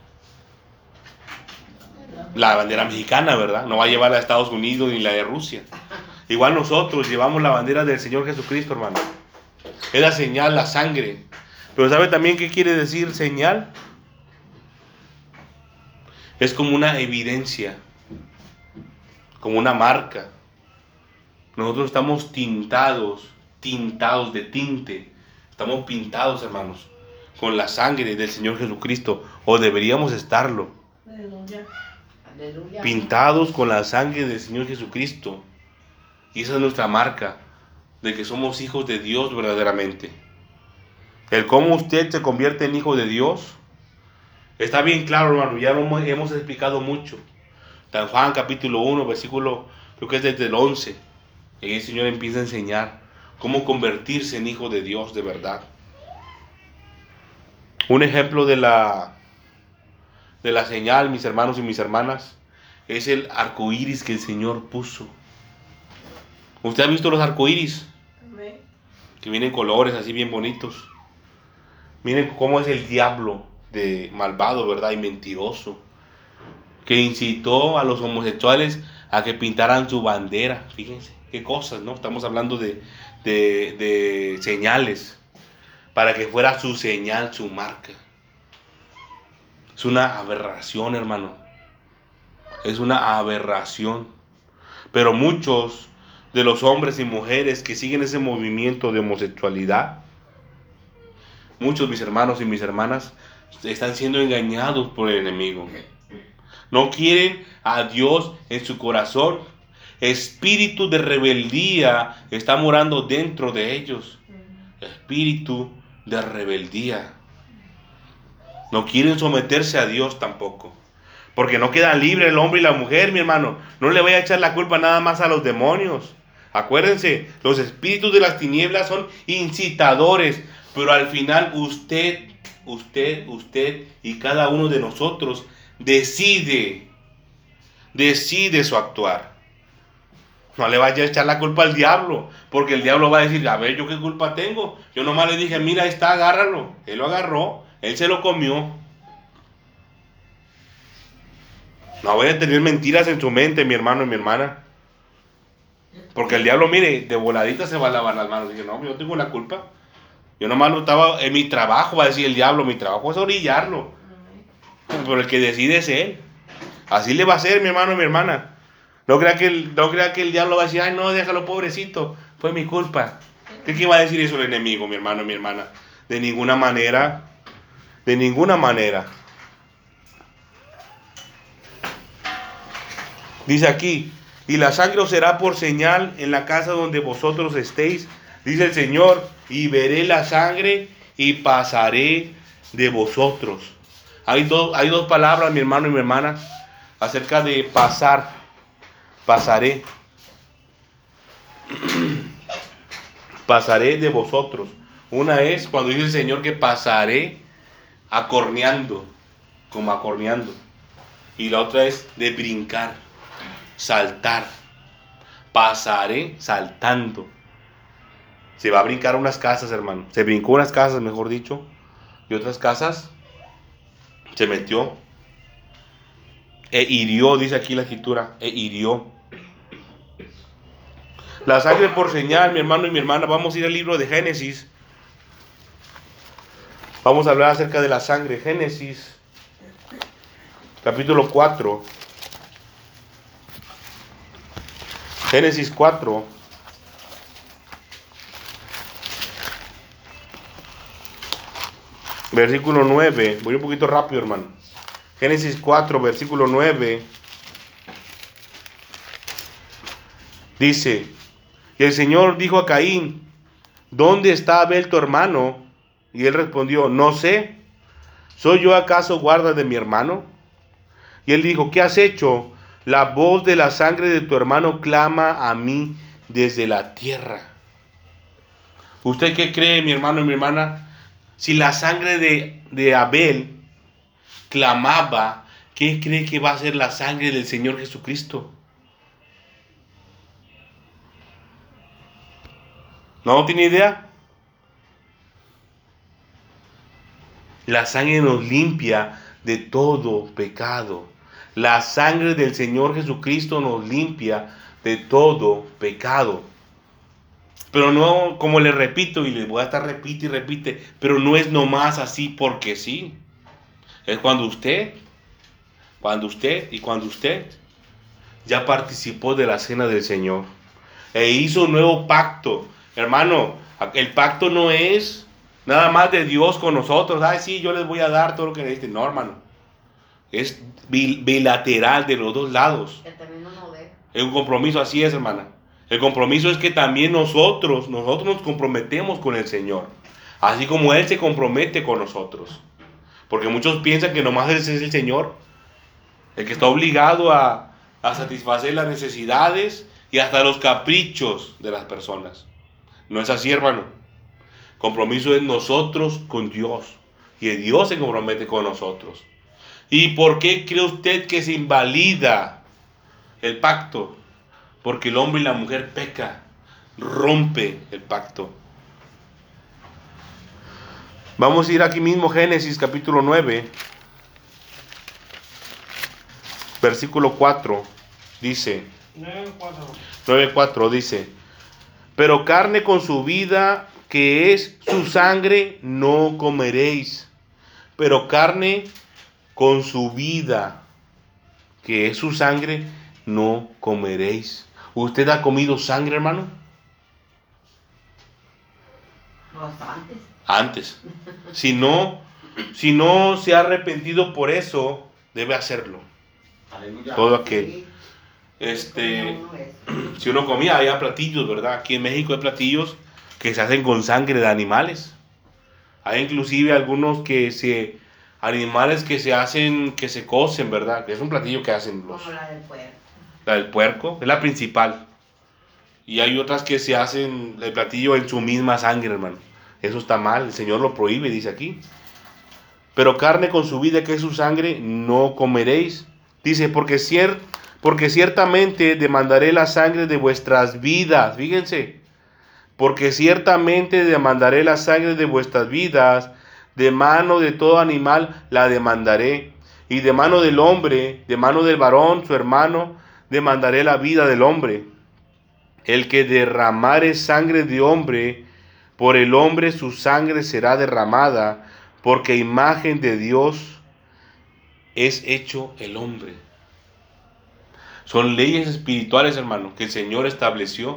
La bandera mexicana, ¿verdad? No va a llevar la de Estados Unidos ni la de Rusia. Igual nosotros llevamos la bandera del Señor Jesucristo, hermano. Es la señal, la sangre. Pero ¿sabe también qué quiere decir señal? Es como una evidencia, como una marca. Nosotros estamos tintados de tinte. Estamos pintados, hermanos, con la sangre del Señor Jesucristo, o deberíamos estarlo. Aleluya. Pintados con la sangre del Señor Jesucristo. Y esa es nuestra marca de que somos hijos de Dios verdaderamente. El cómo usted se convierte en hijo de Dios está bien claro, hermano. Ya lo hemos explicado mucho. San Juan capítulo 1, versículo, creo que es desde el 11. Y el Señor empieza a enseñar cómo convertirse en hijo de Dios de verdad. Un ejemplo de la señal, mis hermanos y mis hermanas, es el arco iris que el Señor puso. ¿Usted ha visto los arcoíris? Que vienen colores así bien bonitos. Miren cómo es el diablo de malvado, ¿verdad? Y mentiroso. Que incitó a los homosexuales a que pintaran su bandera. Fíjense, qué cosas, ¿no? Estamos hablando de señales. Para que fuera su señal, su marca. Es una aberración, hermano. Es una aberración. Pero muchos de los hombres y mujeres que siguen ese movimiento de homosexualidad, muchos, mis hermanos y mis hermanas, están siendo engañados por el enemigo. No quieren a Dios en su corazón. Espíritu de rebeldía está morando dentro de ellos. Espíritu de rebeldía. No quieren someterse a Dios tampoco. Porque no quedan libres el hombre y la mujer, mi hermano. No le voy a echar la culpa nada más a los demonios. Acuérdense, los espíritus de las tinieblas son incitadores. Pero al final usted y cada uno de nosotros decide su actuar. No le vaya a echar la culpa al diablo, porque el diablo va a decir, a ver, ¿yo qué culpa tengo? Yo nomás le dije, mira, ahí está, agárralo. Él lo agarró, él se lo comió. No voy a tener mentiras en su mente, mi hermano y mi hermana. Porque el diablo, mire, de voladita se va a lavar las manos. Dije, no, yo tengo la culpa. Yo nomás lo estaba, en mi trabajo, va a decir el diablo, mi trabajo es orillarlo. Pero el que decide es él. Así le va a ser, mi hermano y mi hermana. No crea que el diablo va a decir, ay, no, déjalo, pobrecito, fue mi culpa. ¿Qué va a decir eso el enemigo, mi hermano y mi hermana? De ninguna manera. De ninguna manera. Dice aquí, y la sangre os será por señal en la casa donde vosotros estéis, dice el Señor, y veré la sangre y pasaré de vosotros. Hay dos palabras, mi hermano y mi hermana, acerca de pasar. Pasaré. Pasaré de vosotros. Una es cuando dice el Señor que pasaré acorneando, como acorneando. Y la otra es de brincar, saltar. Pasaré saltando. Se va a brincar unas casas, hermano. Se brincó unas casas, mejor dicho. Y otras casas se metió. E hirió, dice aquí la escritura. E hirió. La sangre por señal, mi hermano y mi hermana. Vamos a ir al libro de Génesis. Vamos a hablar acerca de la sangre. Génesis, capítulo 4. Génesis 4. Versículo 9. Voy un poquito rápido, hermano. Génesis 4, versículo 9. Dice, Y el Señor dijo a Caín: ¿dónde está Abel tu hermano? Y él respondió: no sé. ¿Soy yo acaso guarda de mi hermano? Y él dijo: ¿qué has hecho? La voz de la sangre de tu hermano clama a mí desde la tierra. ¿Usted qué cree, mi hermano y mi hermana? Si la sangre de Abel clamaba, ¿qué cree que va a ser la sangre del Señor Jesucristo? ¿No tiene idea? La sangre nos limpia de todo pecado. La sangre del Señor Jesucristo nos limpia de todo pecado. Pero no, como le repito, y le voy a estar repite y repite, pero no es nomás así porque sí. Es cuando usted ya participó de la cena del Señor e hizo un nuevo pacto. Hermano, el pacto no es nada más de Dios con nosotros. Ay, sí, yo les voy a dar todo lo que necesiten. No, hermano. Es bilateral de los dos lados. Que también no nos deja. Es un compromiso, así es, hermana. El compromiso es que también nosotros nos comprometemos con el Señor. Así como Él se compromete con nosotros. Porque muchos piensan que nomás ese es el Señor, el que está obligado a satisfacer las necesidades y hasta los caprichos de las personas. No es así, hermano. Compromiso es nosotros con Dios. Y Dios se compromete con nosotros. ¿Y por qué cree usted que se invalida el pacto? Porque el hombre y la mujer peca, rompe el pacto. Vamos a ir aquí mismo, Génesis capítulo 9, versículo 4, dice, 9:4 dice: pero carne con su vida, que es su sangre, no comeréis. Pero carne con su vida, que es su sangre, no comeréis. ¿Usted ha comido sangre, hermano? Bastantes. Antes. Si no se ha arrepentido por eso, debe hacerlo. Aleluya. Todo aquel. Sí. Si uno comía, había platillos, ¿verdad? Aquí en México hay platillos que se hacen con sangre de animales. Hay inclusive algunos animales que se hacen, que se cocen, ¿verdad? Que es un platillo que hacen los... Como la del puerco. La del puerco, es la principal. Y hay otras que se hacen el platillo en su misma sangre, hermano. Eso está mal, el Señor lo prohíbe, dice aquí. Pero carne con su vida, que es su sangre, no comeréis. Dice, porque ciertamente demandaré la sangre de vuestras vidas. Fíjense, porque ciertamente demandaré la sangre de vuestras vidas, de mano de todo animal la demandaré. Y de mano del hombre, de mano del varón, su hermano, demandaré la vida del hombre. El que derramare sangre de hombre, por el hombre su sangre será derramada, porque imagen de Dios es hecho el hombre. Son leyes espirituales, hermano, que el Señor estableció.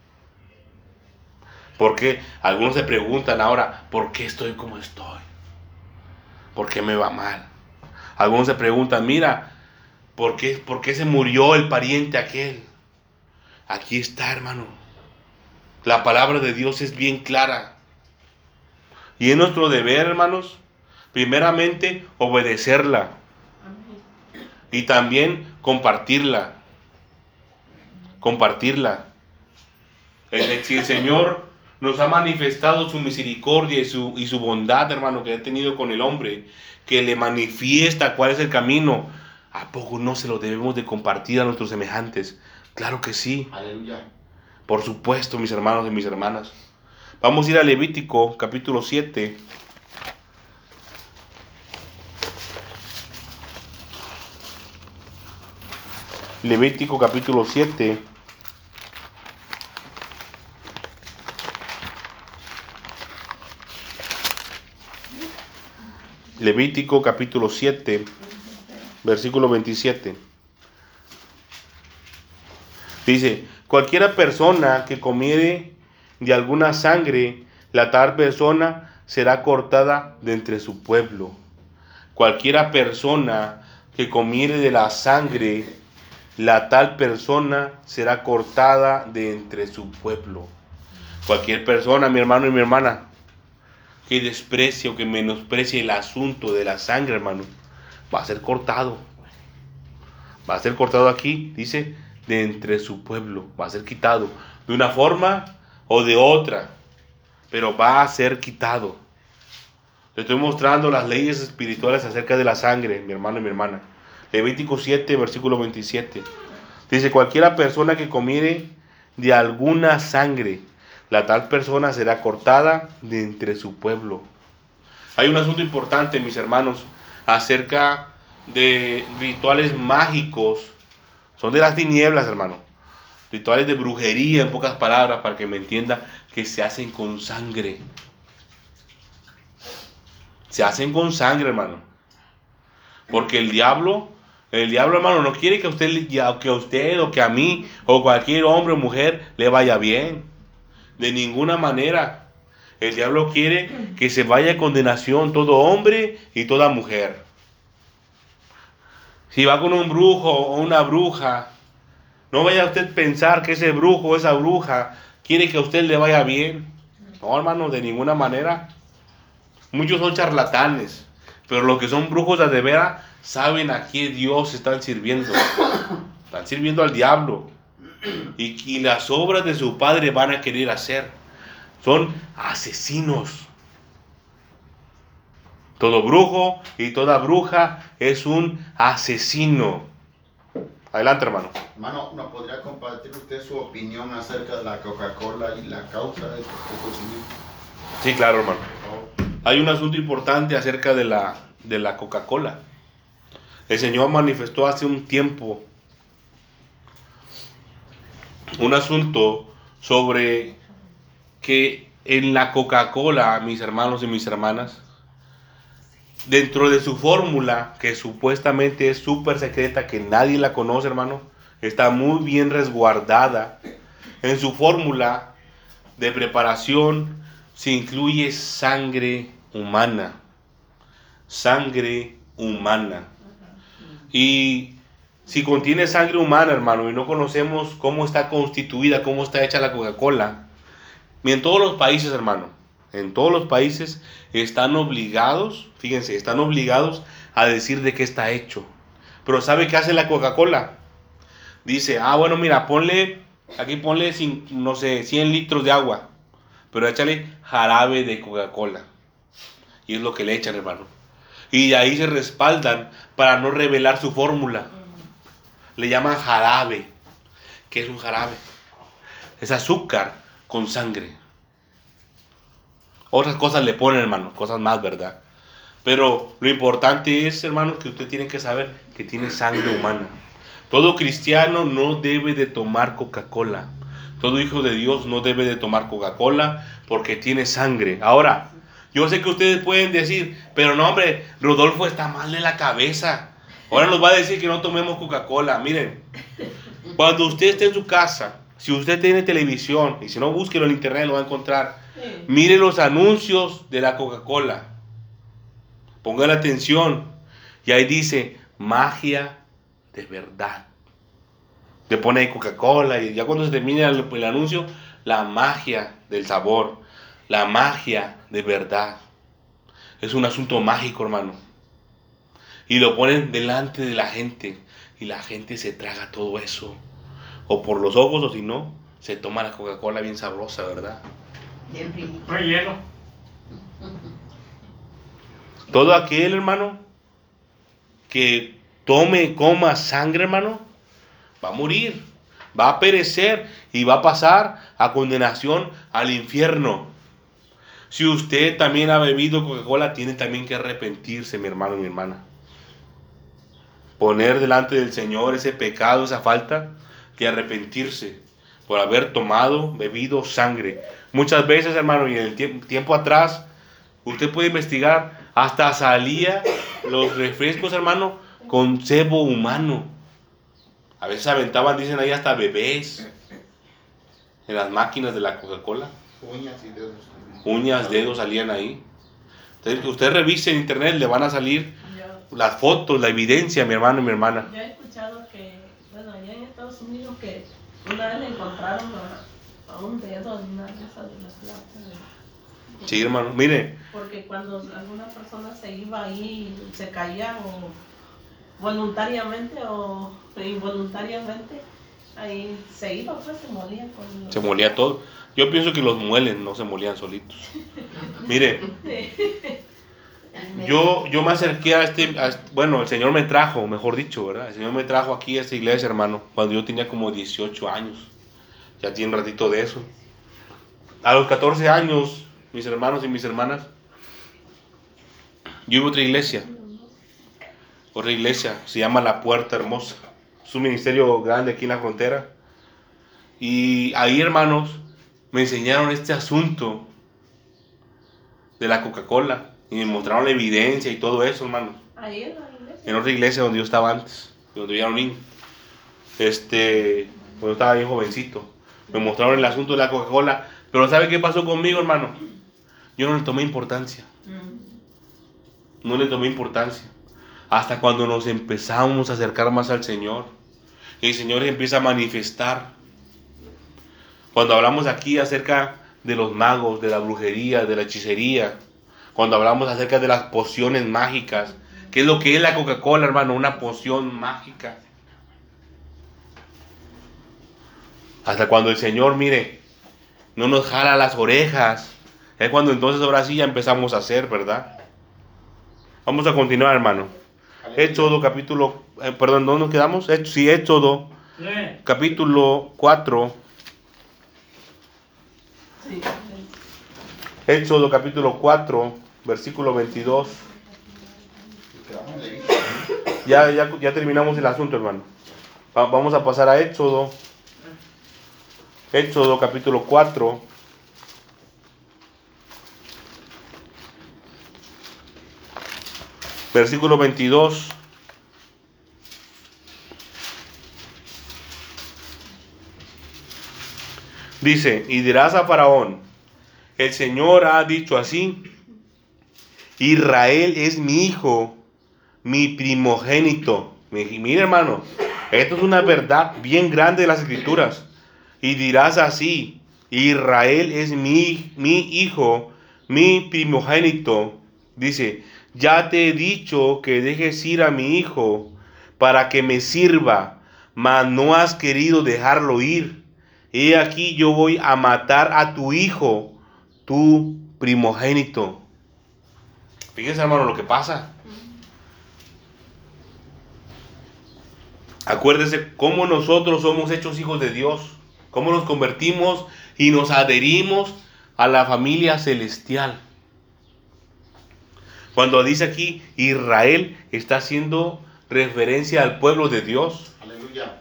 Porque algunos se preguntan ahora, ¿por qué estoy como estoy? ¿Por qué me va mal? Algunos se preguntan, mira, ¿por qué se murió el pariente aquel? Aquí está, hermano. La palabra de Dios es bien clara. Y es nuestro deber, hermanos, primeramente obedecerla. Y también compartirla. Si el Señor nos ha manifestado su misericordia y su bondad, hermano, que ha tenido con el hombre, que le manifiesta cuál es el camino, ¿a poco no se lo debemos de compartir a nuestros semejantes? Claro que sí. Aleluya. Por supuesto, mis hermanos y mis hermanas. Vamos a ir a Levítico, capítulo 7. Levítico, capítulo 7. Levítico, capítulo 7, versículo 27. Dice, cualquiera persona que comiere de alguna sangre, la tal persona será cortada de entre su pueblo. Cualquiera persona que comiere de la sangre la tal persona será cortada de entre su pueblo. Cualquier persona, mi hermano y mi hermana, que desprecie o que menosprecie el asunto de la sangre, hermano, va a ser cortado. Va a ser cortado aquí, dice, de entre su pueblo. Va a ser quitado de una forma o de otra, pero va a ser quitado. Le estoy mostrando las leyes espirituales acerca de la sangre, mi hermano y mi hermana. Levítico 7, versículo 27. Dice, cualquiera persona que comiere de alguna sangre, la tal persona será cortada de entre su pueblo. Hay un asunto importante, mis hermanos, acerca de rituales mágicos. Son de las tinieblas, hermano. Rituales de brujería, en pocas palabras, para que me entienda, que se hacen con sangre. Se hacen con sangre, hermano. Porque el diablo, hermano, no quiere que a usted o que a mí o cualquier hombre o mujer le vaya bien. De ninguna manera. El diablo quiere que se vaya a condenación todo hombre y toda mujer. Si va con un brujo o una bruja, no vaya a usted pensar que ese brujo o esa bruja quiere que a usted le vaya bien. No, hermano, de ninguna manera. Muchos son charlatanes, pero los que son brujos de veras saben a qué Dios están sirviendo. Están sirviendo al diablo. Y las obras de su padre van a querer hacer. Son asesinos. Todo brujo y toda bruja es un asesino. Adelante, hermano. Hermano, ¿nos podría compartir usted su opinión acerca de la Coca-Cola y la causa de este consumidor? Sí, claro, hermano. Hay un asunto importante acerca de la Coca-Cola. El Señor manifestó hace un tiempo un asunto sobre que en la Coca-Cola, mis hermanos y mis hermanas, dentro de su fórmula, que supuestamente es súper secreta, que nadie la conoce, hermano, está muy bien resguardada. En su fórmula de preparación se incluye sangre humana. Sangre humana. Y si contiene sangre humana, hermano, y no conocemos cómo está constituida, cómo está hecha la Coca-Cola, y en todos los países, hermano, en todos los países están obligados, fíjense, están obligados a decir de qué está hecho. Pero ¿sabe qué hace la Coca-Cola? Dice, bueno, mira, ponle 100 litros de agua, pero échale jarabe de Coca-Cola. Y es lo que le echan, hermano. Y de ahí se respaldan para no revelar su fórmula. Le llaman jarabe. ¿Qué es un jarabe? Es azúcar con sangre. Otras cosas le ponen, hermano, cosas más, ¿verdad? Pero lo importante es, hermano, que usted tiene que saber que tiene sangre humana. Todo cristiano no debe de tomar Coca-Cola. Todo hijo de Dios no debe de tomar Coca-Cola porque tiene sangre. Ahora, yo sé que ustedes pueden decir, pero no, hombre, Rodolfo está mal de la cabeza. Ahora nos va a decir que no tomemos Coca-Cola. Miren, cuando usted esté en su casa, si usted tiene televisión, y si no, búsquelo en internet, lo va a encontrar. Mire los anuncios de la Coca-Cola. Pongan atención. Y ahí dice, magia de verdad. Le pone ahí Coca-Cola y ya cuando se termina el anuncio, la magia del sabor, la magia de verdad. Es un asunto mágico, hermano. Y lo ponen delante de la gente y la gente se traga todo eso. O por los ojos o si no, se toma la Coca-Cola bien sabrosa, ¿verdad? Bien frío. No hay hielo. Todo aquel, hermano, que coma sangre, hermano, va a morir, va a perecer y va a pasar a condenación al infierno. Si usted también ha bebido Coca-Cola, tiene también que arrepentirse, mi hermano y mi hermana. Poner delante del Señor ese pecado, esa falta, y arrepentirse por haber bebido sangre. Muchas veces, hermano, y en el tiempo atrás, usted puede investigar, hasta salía los refrescos, hermano, con sebo humano. A veces aventaban, dicen ahí, hasta bebés en las máquinas de la Coca-Cola. Uñas y dedos. Uñas, dedos salían ahí. Entonces, usted revise en internet, le van a salir las fotos, la evidencia, mi hermano y mi hermana. Yo he escuchado que, bueno, allá Estados Unidos que una vez le encontraron a un dedo en una de esas de las plantas. Sí, hermano, mire, Porque cuando alguna persona se iba ahí, se caía o voluntariamente o involuntariamente, ahí se iba, pues se molía con los... se molía todo. Yo pienso que los mueles no se molían solitos. Mire, yo me acerqué bueno, el Señor me trajo, mejor dicho, ¿verdad? El Señor me trajo aquí a esta iglesia, hermano, cuando yo tenía como 18 años. Ya tiene un ratito de eso. A los 14 años, mis hermanos y mis hermanas, yo iba a otra iglesia, se llama La Puerta Hermosa. Es un ministerio grande aquí en la frontera. Y ahí, hermanos, me enseñaron este asunto de la Coca-Cola y me mostraron la evidencia y todo eso, hermanos. Ahí en la iglesia. En otra iglesia donde yo estaba antes, donde yo era un niño. Cuando yo estaba bien jovencito. Me mostraron el asunto de la Coca-Cola. Pero ¿sabe qué pasó conmigo, hermano? Yo no le tomé importancia. No le tomé importancia. Hasta cuando nos empezamos a acercar más al Señor. Y el Señor empieza a manifestar. Cuando hablamos aquí acerca de los magos, de la brujería, de la hechicería. Cuando hablamos acerca de las pociones mágicas. ¿Qué es lo que es la Coca-Cola, hermano? Una poción mágica. Hasta cuando el Señor, mire, no nos jala las orejas. Es cuando entonces ahora sí ya empezamos a hacer, ¿verdad? Vamos a continuar, hermano. Éxodo capítulo... perdón, ¿dónde nos quedamos? Éxodo capítulo 4. Sí. Éxodo capítulo 4, versículo 22. Ya terminamos el asunto, hermano. Vamos a pasar a Éxodo. Éxodo capítulo 4. Versículo 22. Dice, y dirás a Faraón, el Señor ha dicho así, Israel es mi hijo, mi primogénito. Mira, hermano, esto es una verdad bien grande de las Escrituras. Y dirás así, Israel es mi hijo, mi primogénito. Dice, ya te he dicho que dejes ir a mi hijo para que me sirva, mas no has querido dejarlo ir. He aquí yo voy a matar a tu hijo, tu primogénito. Fíjense, hermano, lo que pasa. Acuérdese cómo nosotros somos hechos hijos de Dios, cómo nos convertimos y nos adherimos a la familia celestial. Cuando dice aquí Israel, está haciendo referencia al pueblo de Dios. Aleluya.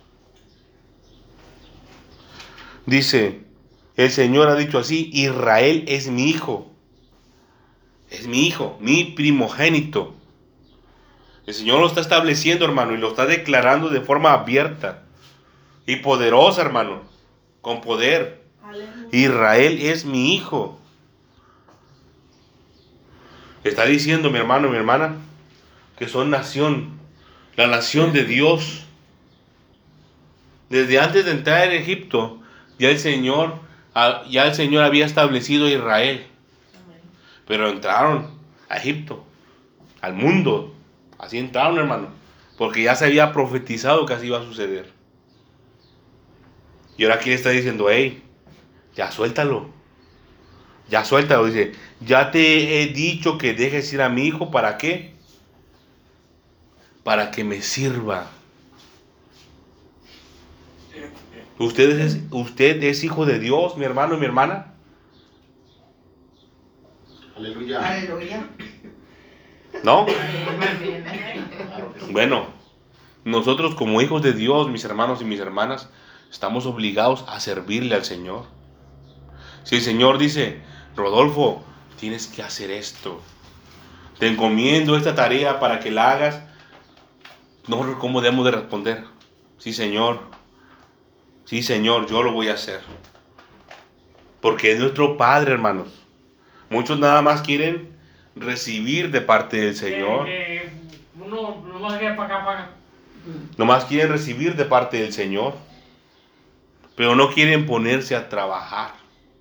Dice, el Señor ha dicho así, Israel es mi hijo, mi primogénito. El Señor lo está estableciendo, hermano, y lo está declarando de forma abierta y poderosa, hermano, con poder. Aleluya. Israel es mi hijo. Está diciendo, mi hermano y mi hermana, que son nación, la nación de Dios. Desde antes de entrar en Egipto, ya el Señor había establecido a Israel. Pero entraron a Egipto, al mundo. Así entraron, hermano. Porque ya se había profetizado que así iba a suceder. Y ahora aquí le está diciendo, hey, ya suéltalo. Ya suéltalo. Dice, ya te he dicho que dejes ir a mi hijo. ¿Para qué? Para que me sirva. ¿Usted es hijo de Dios, mi hermano y mi hermana? Aleluya. Aleluya. ¿No? Claro que sí. Bueno, nosotros como hijos de Dios, mis hermanos y mis hermanas, estamos obligados a servirle al Señor. Si el Señor dice, Rodolfo, tienes que hacer esto, te encomiendo esta tarea para que la hagas, nosotros cómo debemos de responder, sí Señor, yo lo voy a hacer. Porque es nuestro Padre, hermanos. Muchos nada más quieren recibir de parte del Señor. Uno nomás queda para acá, Nomás quieren recibir de parte del Señor, pero no quieren ponerse a trabajar,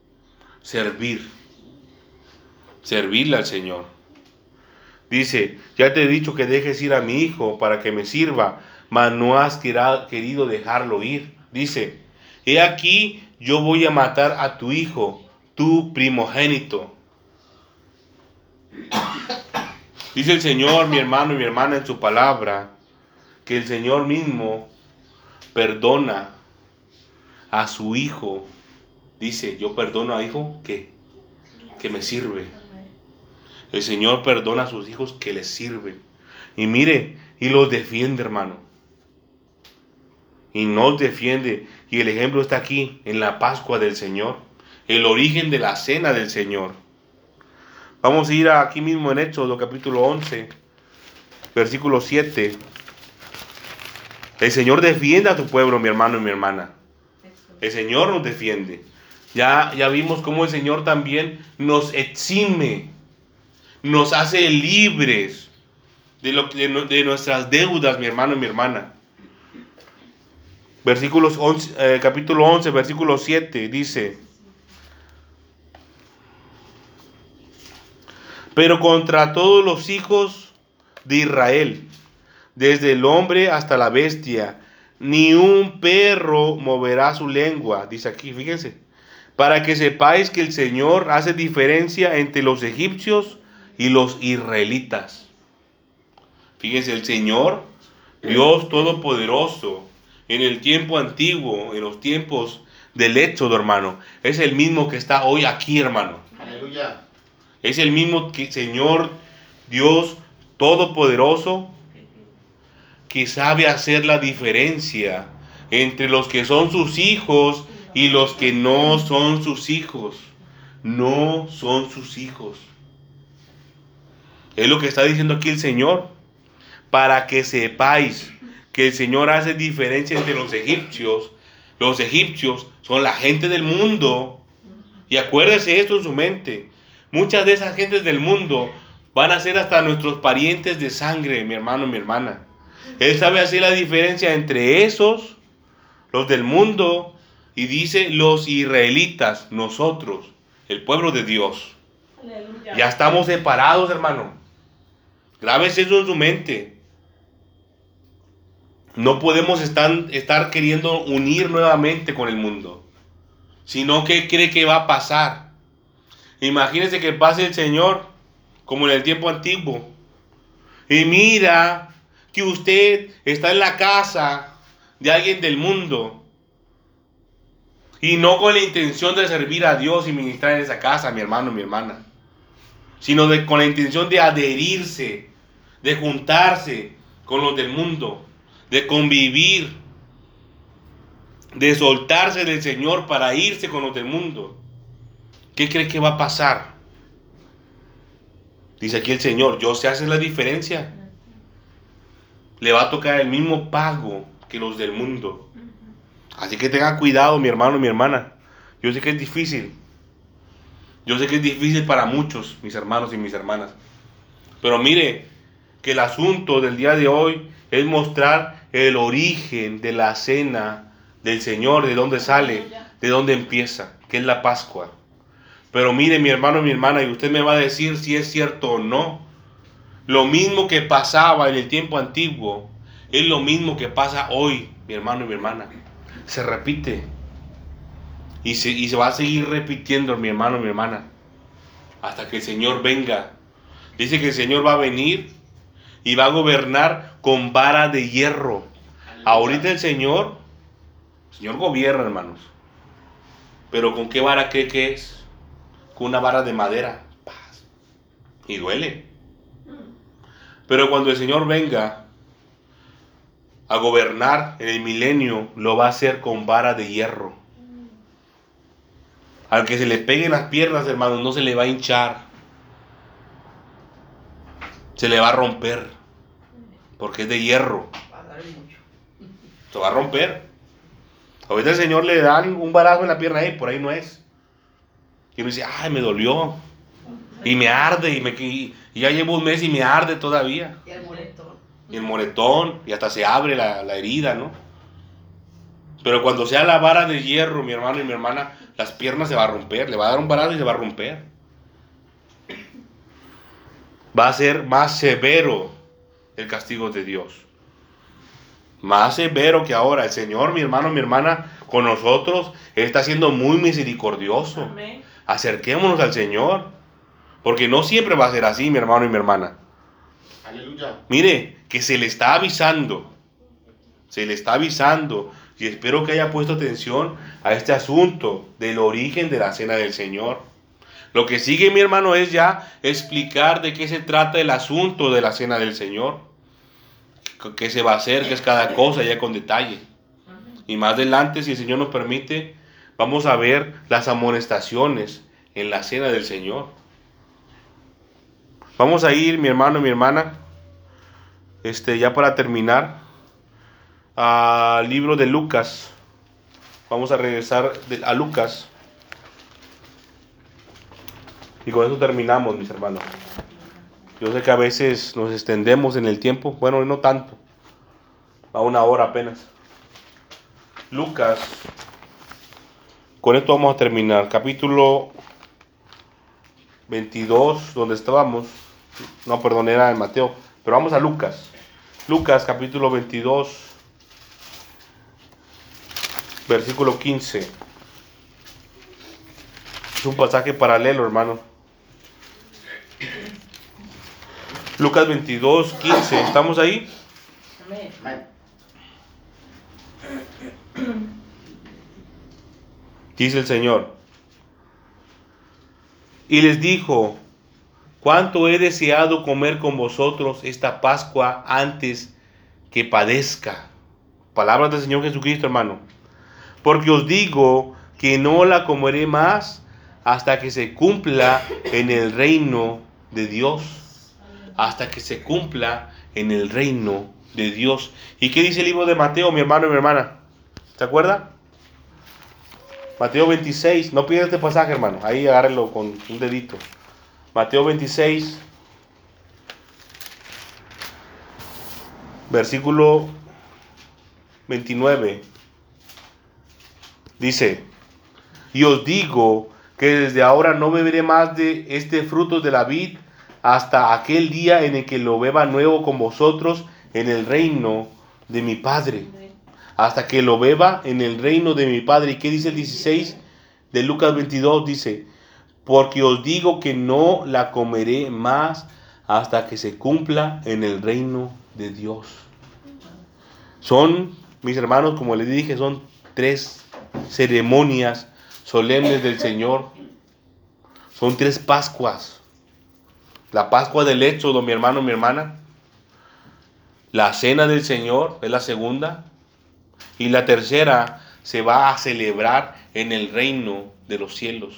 servirle al Señor. Dice, ya te he dicho que dejes ir a mi hijo para que me sirva, mas no has querido dejarlo ir. Dice, he aquí, yo voy a matar a tu hijo, tu primogénito. Dice el Señor, mi hermano y mi hermana, en su palabra, que el Señor mismo perdona a su hijo. Dice, yo perdono a hijo que me sirve. El Señor perdona a sus hijos que les sirven. Y mire, y los defiende, hermano. Y nos defiende. Y el ejemplo está aquí, en la Pascua del Señor. El origen de la cena del Señor. Vamos a ir aquí mismo en Éxodo capítulo 11, versículo 7. El Señor defiende a tu pueblo, mi hermano y mi hermana. El Señor nos defiende. Ya vimos cómo el Señor también nos exime, nos hace libres de nuestras deudas, mi hermano y mi hermana. Capítulo 11, versículo 7 dice: pero contra todos los hijos de Israel, desde el hombre hasta la bestia, ni un perro moverá su lengua. Dice aquí, fíjense, para que sepáis que el Señor hace diferencia entre los egipcios y los israelitas. Fíjense, el Señor, Dios Todopoderoso, en el tiempo antiguo, en los tiempos del Éxodo, hermano, es el mismo que está hoy aquí, hermano. Aleluya. Es el mismo que Señor, Dios Todopoderoso, que sabe hacer la diferencia entre los que son sus hijos y los que no son sus hijos. No son sus hijos. Es lo que está diciendo aquí el Señor. Para que sepáis que el Señor hace diferencia entre los egipcios. Los egipcios son la gente del mundo. Y acuérdese esto en su mente. Muchas de esas gentes del mundo van a ser hasta nuestros parientes de sangre, mi hermano y mi hermana. Él sabe hacer la diferencia entre esos, los del mundo, y dice los israelitas, nosotros, el pueblo de Dios. Aleluya. Ya estamos separados, hermano. Grábese eso en su mente. No podemos estar queriendo unir nuevamente con el mundo, sino que cree que va a pasar. Imagínese que pase el Señor como en el tiempo antiguo y mira que usted está en la casa de alguien del mundo y no con la intención de servir a Dios y ministrar en esa casa, mi hermano, mi hermana, sino con la intención de adherirse, de juntarse con los del mundo, de convivir, de soltarse del Señor para irse con los del mundo. ¿Qué cree que va a pasar? Dice aquí el Señor, yo sé hacer la diferencia. Le va a tocar el mismo pago que los del mundo. Así que tengan cuidado, mi hermano y mi hermana. Yo sé que es difícil. Yo sé que es difícil para muchos, mis hermanos y mis hermanas. Pero mire, que el asunto del día de hoy es mostrar el origen de la cena del Señor, de dónde sale, de dónde empieza, que es la Pascua. Pero mire, mi hermano y mi hermana, y usted me va a decir si es cierto o no. Lo mismo que pasaba en el tiempo antiguo, es lo mismo que pasa hoy, mi hermano y mi hermana. Se repite. Y se va a seguir repitiendo, mi hermano y mi hermana, hasta que el Señor venga. Dice que el Señor va a venir y va a gobernar con vara de hierro. Ahorita el Señor gobierna, hermanos. Pero ¿con qué vara cree que es? Con una vara de madera. Paz. Y duele. Pero cuando el Señor venga a gobernar en el milenio, lo va a hacer con vara de hierro. Al que se le peguen las piernas, hermanos, no se le va a hinchar. Se le va a romper. Porque es de hierro. Va a dar mucho. Se va a romper. Ahorita el Señor le dan un barazo en la pierna, por ahí no es. Y uno dice, ay, me dolió. Y me arde, y ya llevo un mes y me arde todavía. Y el molesto. y el moretón, y hasta se abre la herida, ¿no? Pero cuando sea la vara de hierro, mi hermano y mi hermana, las piernas se va a romper, le va a dar un balazo y se va a romper. Va a ser más severo el castigo de Dios. Más severo que ahora. El Señor, mi hermano, mi hermana, con nosotros, Él está siendo muy misericordioso. Amén. Acerquémonos al Señor, porque no siempre va a ser así, mi hermano y mi hermana. Aleluya. Mire, que se le está avisando, y espero que haya puesto atención a este asunto del origen de la cena del Señor. Lo que sigue, mi hermano, es ya explicar de qué se trata el asunto de la cena del Señor, qué se va a hacer, qué es cada cosa, ya con detalle. Y más adelante, si el Señor nos permite, vamos a ver las amonestaciones en la cena del Señor. Vamos a ir, mi hermano y mi hermana, ya para terminar, al libro de Lucas. Vamos a regresar a Lucas. Y con eso terminamos, mis hermanos. Yo sé que a veces nos extendemos en el tiempo. Bueno, no tanto. A 1 hora apenas. Lucas. Con esto vamos a terminar. Capítulo 22, donde estábamos. No, perdón, era en Mateo. Pero vamos a Lucas. Lucas, capítulo 22, versículo 15. Es un pasaje paralelo, hermano. Lucas 22, 15. ¿Estamos ahí? Amén. Amén. Dice el Señor. Y les dijo: cuánto he deseado comer con vosotros esta Pascua antes que padezca. Palabras del Señor Jesucristo, hermano. Porque os digo que no la comeré más hasta que se cumpla en el reino de Dios. Hasta que se cumpla en el reino de Dios. ¿Y qué dice el libro de Mateo, mi hermano y mi hermana? ¿Se acuerda? Mateo 26. No pierdas este pasaje, hermano. Ahí agárrenlo con un dedito. Mateo 26, versículo 29. Dice: y os digo que desde ahora no beberé más de este fruto de la vid hasta aquel día en el que lo beba nuevo con vosotros en el reino de mi Padre. Hasta que lo beba en el reino de mi Padre. ¿Y qué dice el 16 de Lucas 22? Dice: porque os digo que no la comeré más hasta que se cumpla en el reino de Dios. Son, mis hermanos, como les dije, son 3 ceremonias solemnes del Señor. Son 3 Pascuas. La Pascua del Éxodo, mi hermano, mi hermana. La Cena del Señor es la segunda. Y la tercera se va a celebrar en el reino de los cielos.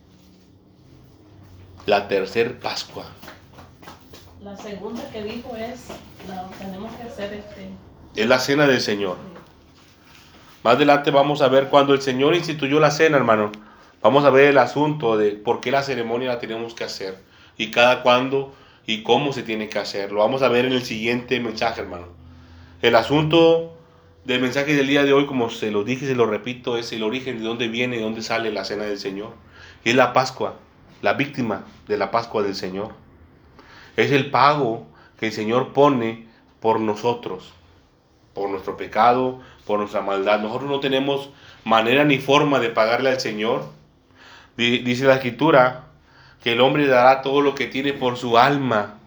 La tercer Pascua. La segunda que dijo es, tenemos que hacer Es la Cena del Señor. Más adelante vamos a ver cuando el Señor instituyó la cena, hermano. Vamos a ver el asunto de por qué la ceremonia la tenemos que hacer. Y cada cuándo y cómo se tiene que hacer. Lo vamos a ver en el siguiente mensaje, hermano. El asunto del mensaje del día de hoy, como se lo dije y se lo repito, es el origen de dónde viene, de dónde sale la cena del Señor. Y es la Pascua, la víctima de la Pascua del Señor. Es el pago que el Señor pone por nosotros, por nuestro pecado, por nuestra maldad. Nosotros no tenemos manera ni forma de pagarle al Señor. Dice la Escritura que el hombre dará todo lo que tiene por su alma.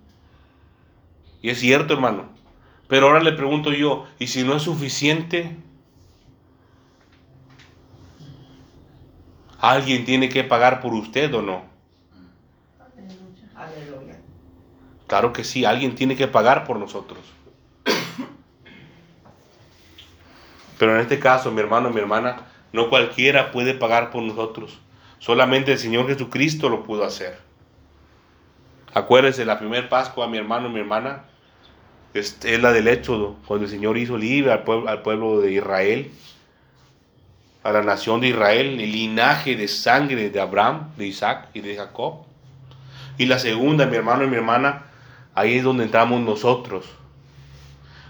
Y es cierto, hermano. Pero ahora le pregunto yo, ¿y si no es suficiente? ¿Alguien tiene que pagar por usted o no? Aleluya. Claro que sí, alguien tiene que pagar por nosotros. Pero en este caso, mi hermano, mi hermana, no cualquiera puede pagar por nosotros. Solamente el Señor Jesucristo lo pudo hacer. Acuérdense, la primera Pascua, mi hermano, mi hermana, es la del Éxodo, cuando el Señor hizo libre al pueblo de Israel, a la nación de Israel, el linaje de sangre de Abraham, de Isaac y de Jacob. Y la segunda, mi hermano y mi hermana, ahí es donde entramos nosotros,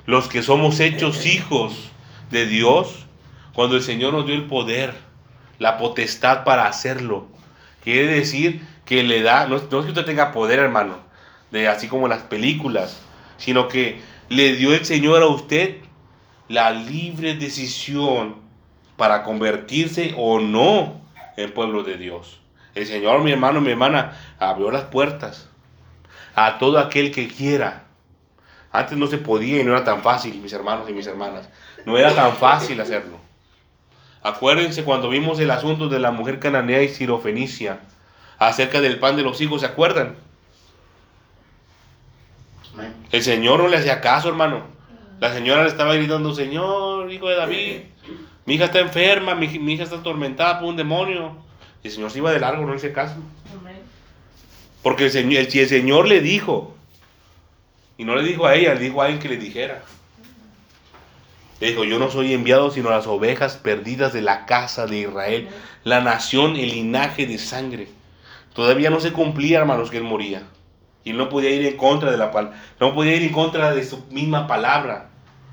los que somos hechos hijos de Dios, cuando el Señor nos dio el poder, la potestad para hacerlo. Quiere decir que le da, no es que usted tenga poder, hermano, de así como en las películas, sino que le dio el Señor a usted la libre decisión para convertirse o no en pueblo de Dios. El Señor, mi hermano, mi hermana, abrió las puertas a todo aquel que quiera. Antes no se podía y no era tan fácil, mis hermanos y mis hermanas. No era tan fácil hacerlo. Acuérdense cuando vimos el asunto de la mujer cananea y sirofenicia, acerca del pan de los hijos, ¿se acuerdan? El Señor no le hacía caso, hermano. La señora le estaba gritando: Señor, hijo de David, mi hija está enferma, mi hija está atormentada por un demonio. Y el Señor se iba de largo, no le hacía caso. Porque el Señor le dijo, y no le dijo a ella, le dijo a alguien que le dijera. Le dijo: yo no soy enviado sino a las ovejas perdidas de la casa de Israel, la nación, el linaje de sangre. Todavía no se cumplía, hermanos, que él moría. Y él no podía ir en contra de la palabra, no podía ir en contra de su misma palabra.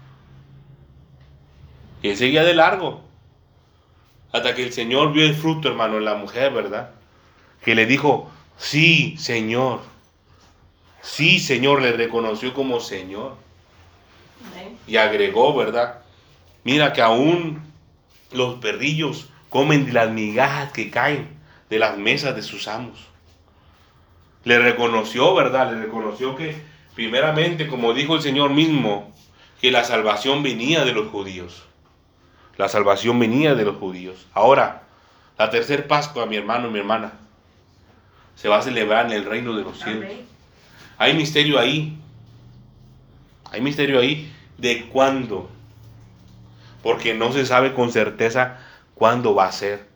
Y él seguía de largo. Hasta que el Señor vio el fruto, hermano, en la mujer, ¿verdad? Que le dijo: sí, Señor. Sí, Señor, le reconoció como Señor. Y agregó, ¿verdad? Mira que aún los perrillos comen de las migajas que caen de las mesas de sus amos. Le reconoció, ¿verdad? Le reconoció que, primeramente, como dijo el Señor mismo, que la salvación venía de los judíos. La salvación venía de los judíos. Ahora, la tercer Pascua, mi hermano y mi hermana, se va a celebrar en el reino de los cielos. Hay misterio ahí. Hay misterio ahí de cuándo. Porque no se sabe con certeza cuándo va a ser.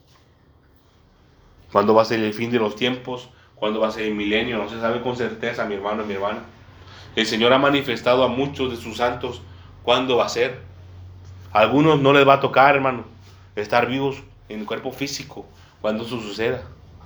Cuándo va a ser el fin de los tiempos. Cuándo va a ser el milenio. No se sabe con certeza, mi hermano y mi hermana. El Señor ha manifestado a muchos de sus santos cuándo va a ser. A algunos no les va a tocar, hermano, estar vivos en el cuerpo físico cuando eso suceda.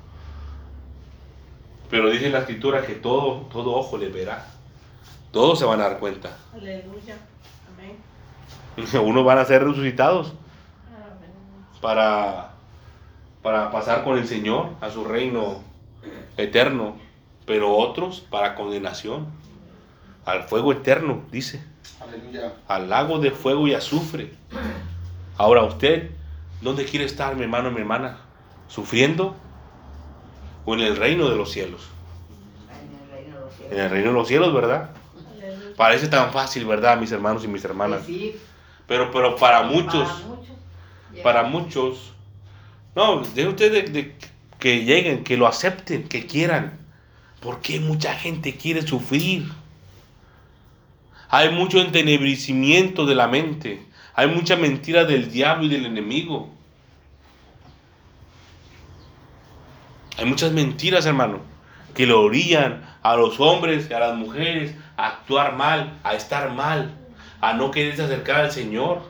Pero dice la Escritura que todo ojo le verá. Todos se van a dar cuenta. Aleluya. Amén. Unos van a ser resucitados Amén. para pasar con el Señor a su reino eterno, pero otros para condenación, al fuego eterno, dice. Aleluya. Al lago de fuego y azufre. Ahora usted, ¿dónde quiere estar, mi hermano, mi hermana? ¿Sufriendo o en el reino de los cielos? En el reino de los cielos. En el reino de los cielos, ¿verdad? Aleluya. Parece tan fácil, ¿verdad, mis hermanos y mis hermanas? Sí, Pero para muchos, para para muchos, no, deje usted de que lleguen, que lo acepten, que quieran. ¿Por qué mucha gente quiere sufrir? Hay mucho entenebrecimiento de la mente. Hay mucha mentira del diablo y del enemigo. Hay muchas mentiras, hermano, que le orillan a los hombres y a las mujeres a actuar mal, a estar mal, a no quererse acercar al Señor.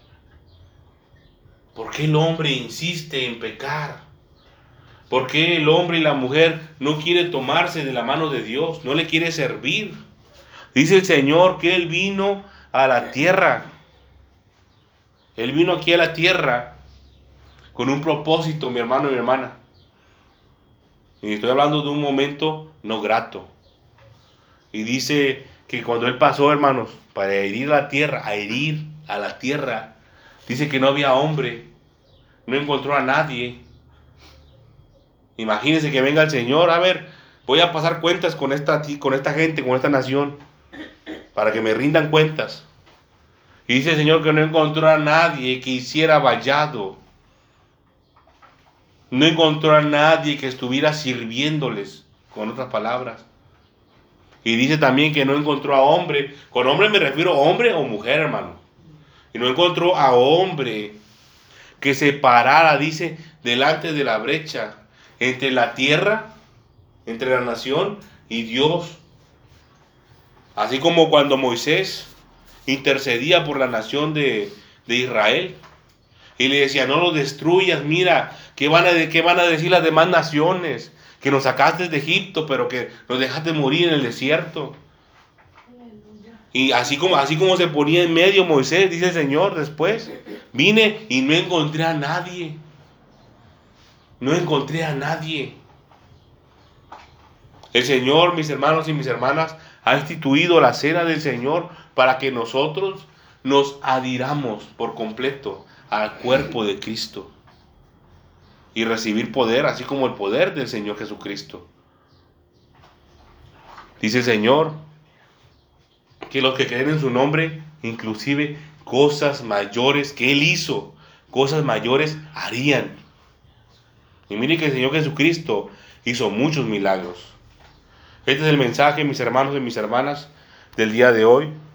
¿Por qué el hombre insiste en pecar? ¿Por qué el hombre y la mujer no quieren tomarse de la mano de Dios? No le quiere servir. Dice el Señor que Él vino a la tierra. Él vino aquí a la tierra con un propósito, mi hermano y mi hermana. Y estoy hablando de un momento no grato. Y dice que cuando Él pasó, hermanos, para herir a la tierra, dice que no había hombre, no encontró a nadie. Imagínense que venga el Señor: a ver, voy a pasar cuentas con esta gente, con esta nación, para que me rindan cuentas. Y dice el Señor que no encontró a nadie que hiciera vallado. No encontró a nadie que estuviera sirviéndoles, con otras palabras. Y dice también que no encontró a hombre. Con hombre me refiero a hombre o mujer, hermano. Y no encontró a hombre que se parara, dice, delante de la brecha entre la tierra, entre la nación y Dios. Así como cuando Moisés intercedía por la nación de Israel y le decía: no lo destruyas, mira, ¿qué van a decir las demás naciones? Que nos sacaste de Egipto, pero que nos dejaste morir en el desierto. Y así como se ponía en medio Moisés, dice el Señor después, vine y no encontré a nadie. No encontré a nadie. El Señor, mis hermanos y mis hermanas, ha instituido la cena del Señor para que nosotros nos adhiramos por completo al cuerpo de Cristo y recibir poder, así como el poder del Señor Jesucristo. Dice el Señor que los que creen en su nombre, inclusive cosas mayores que Él hizo, cosas mayores harían. Y miren que el Señor Jesucristo hizo muchos milagros. Este es el mensaje, mis hermanos y mis hermanas, del día de hoy.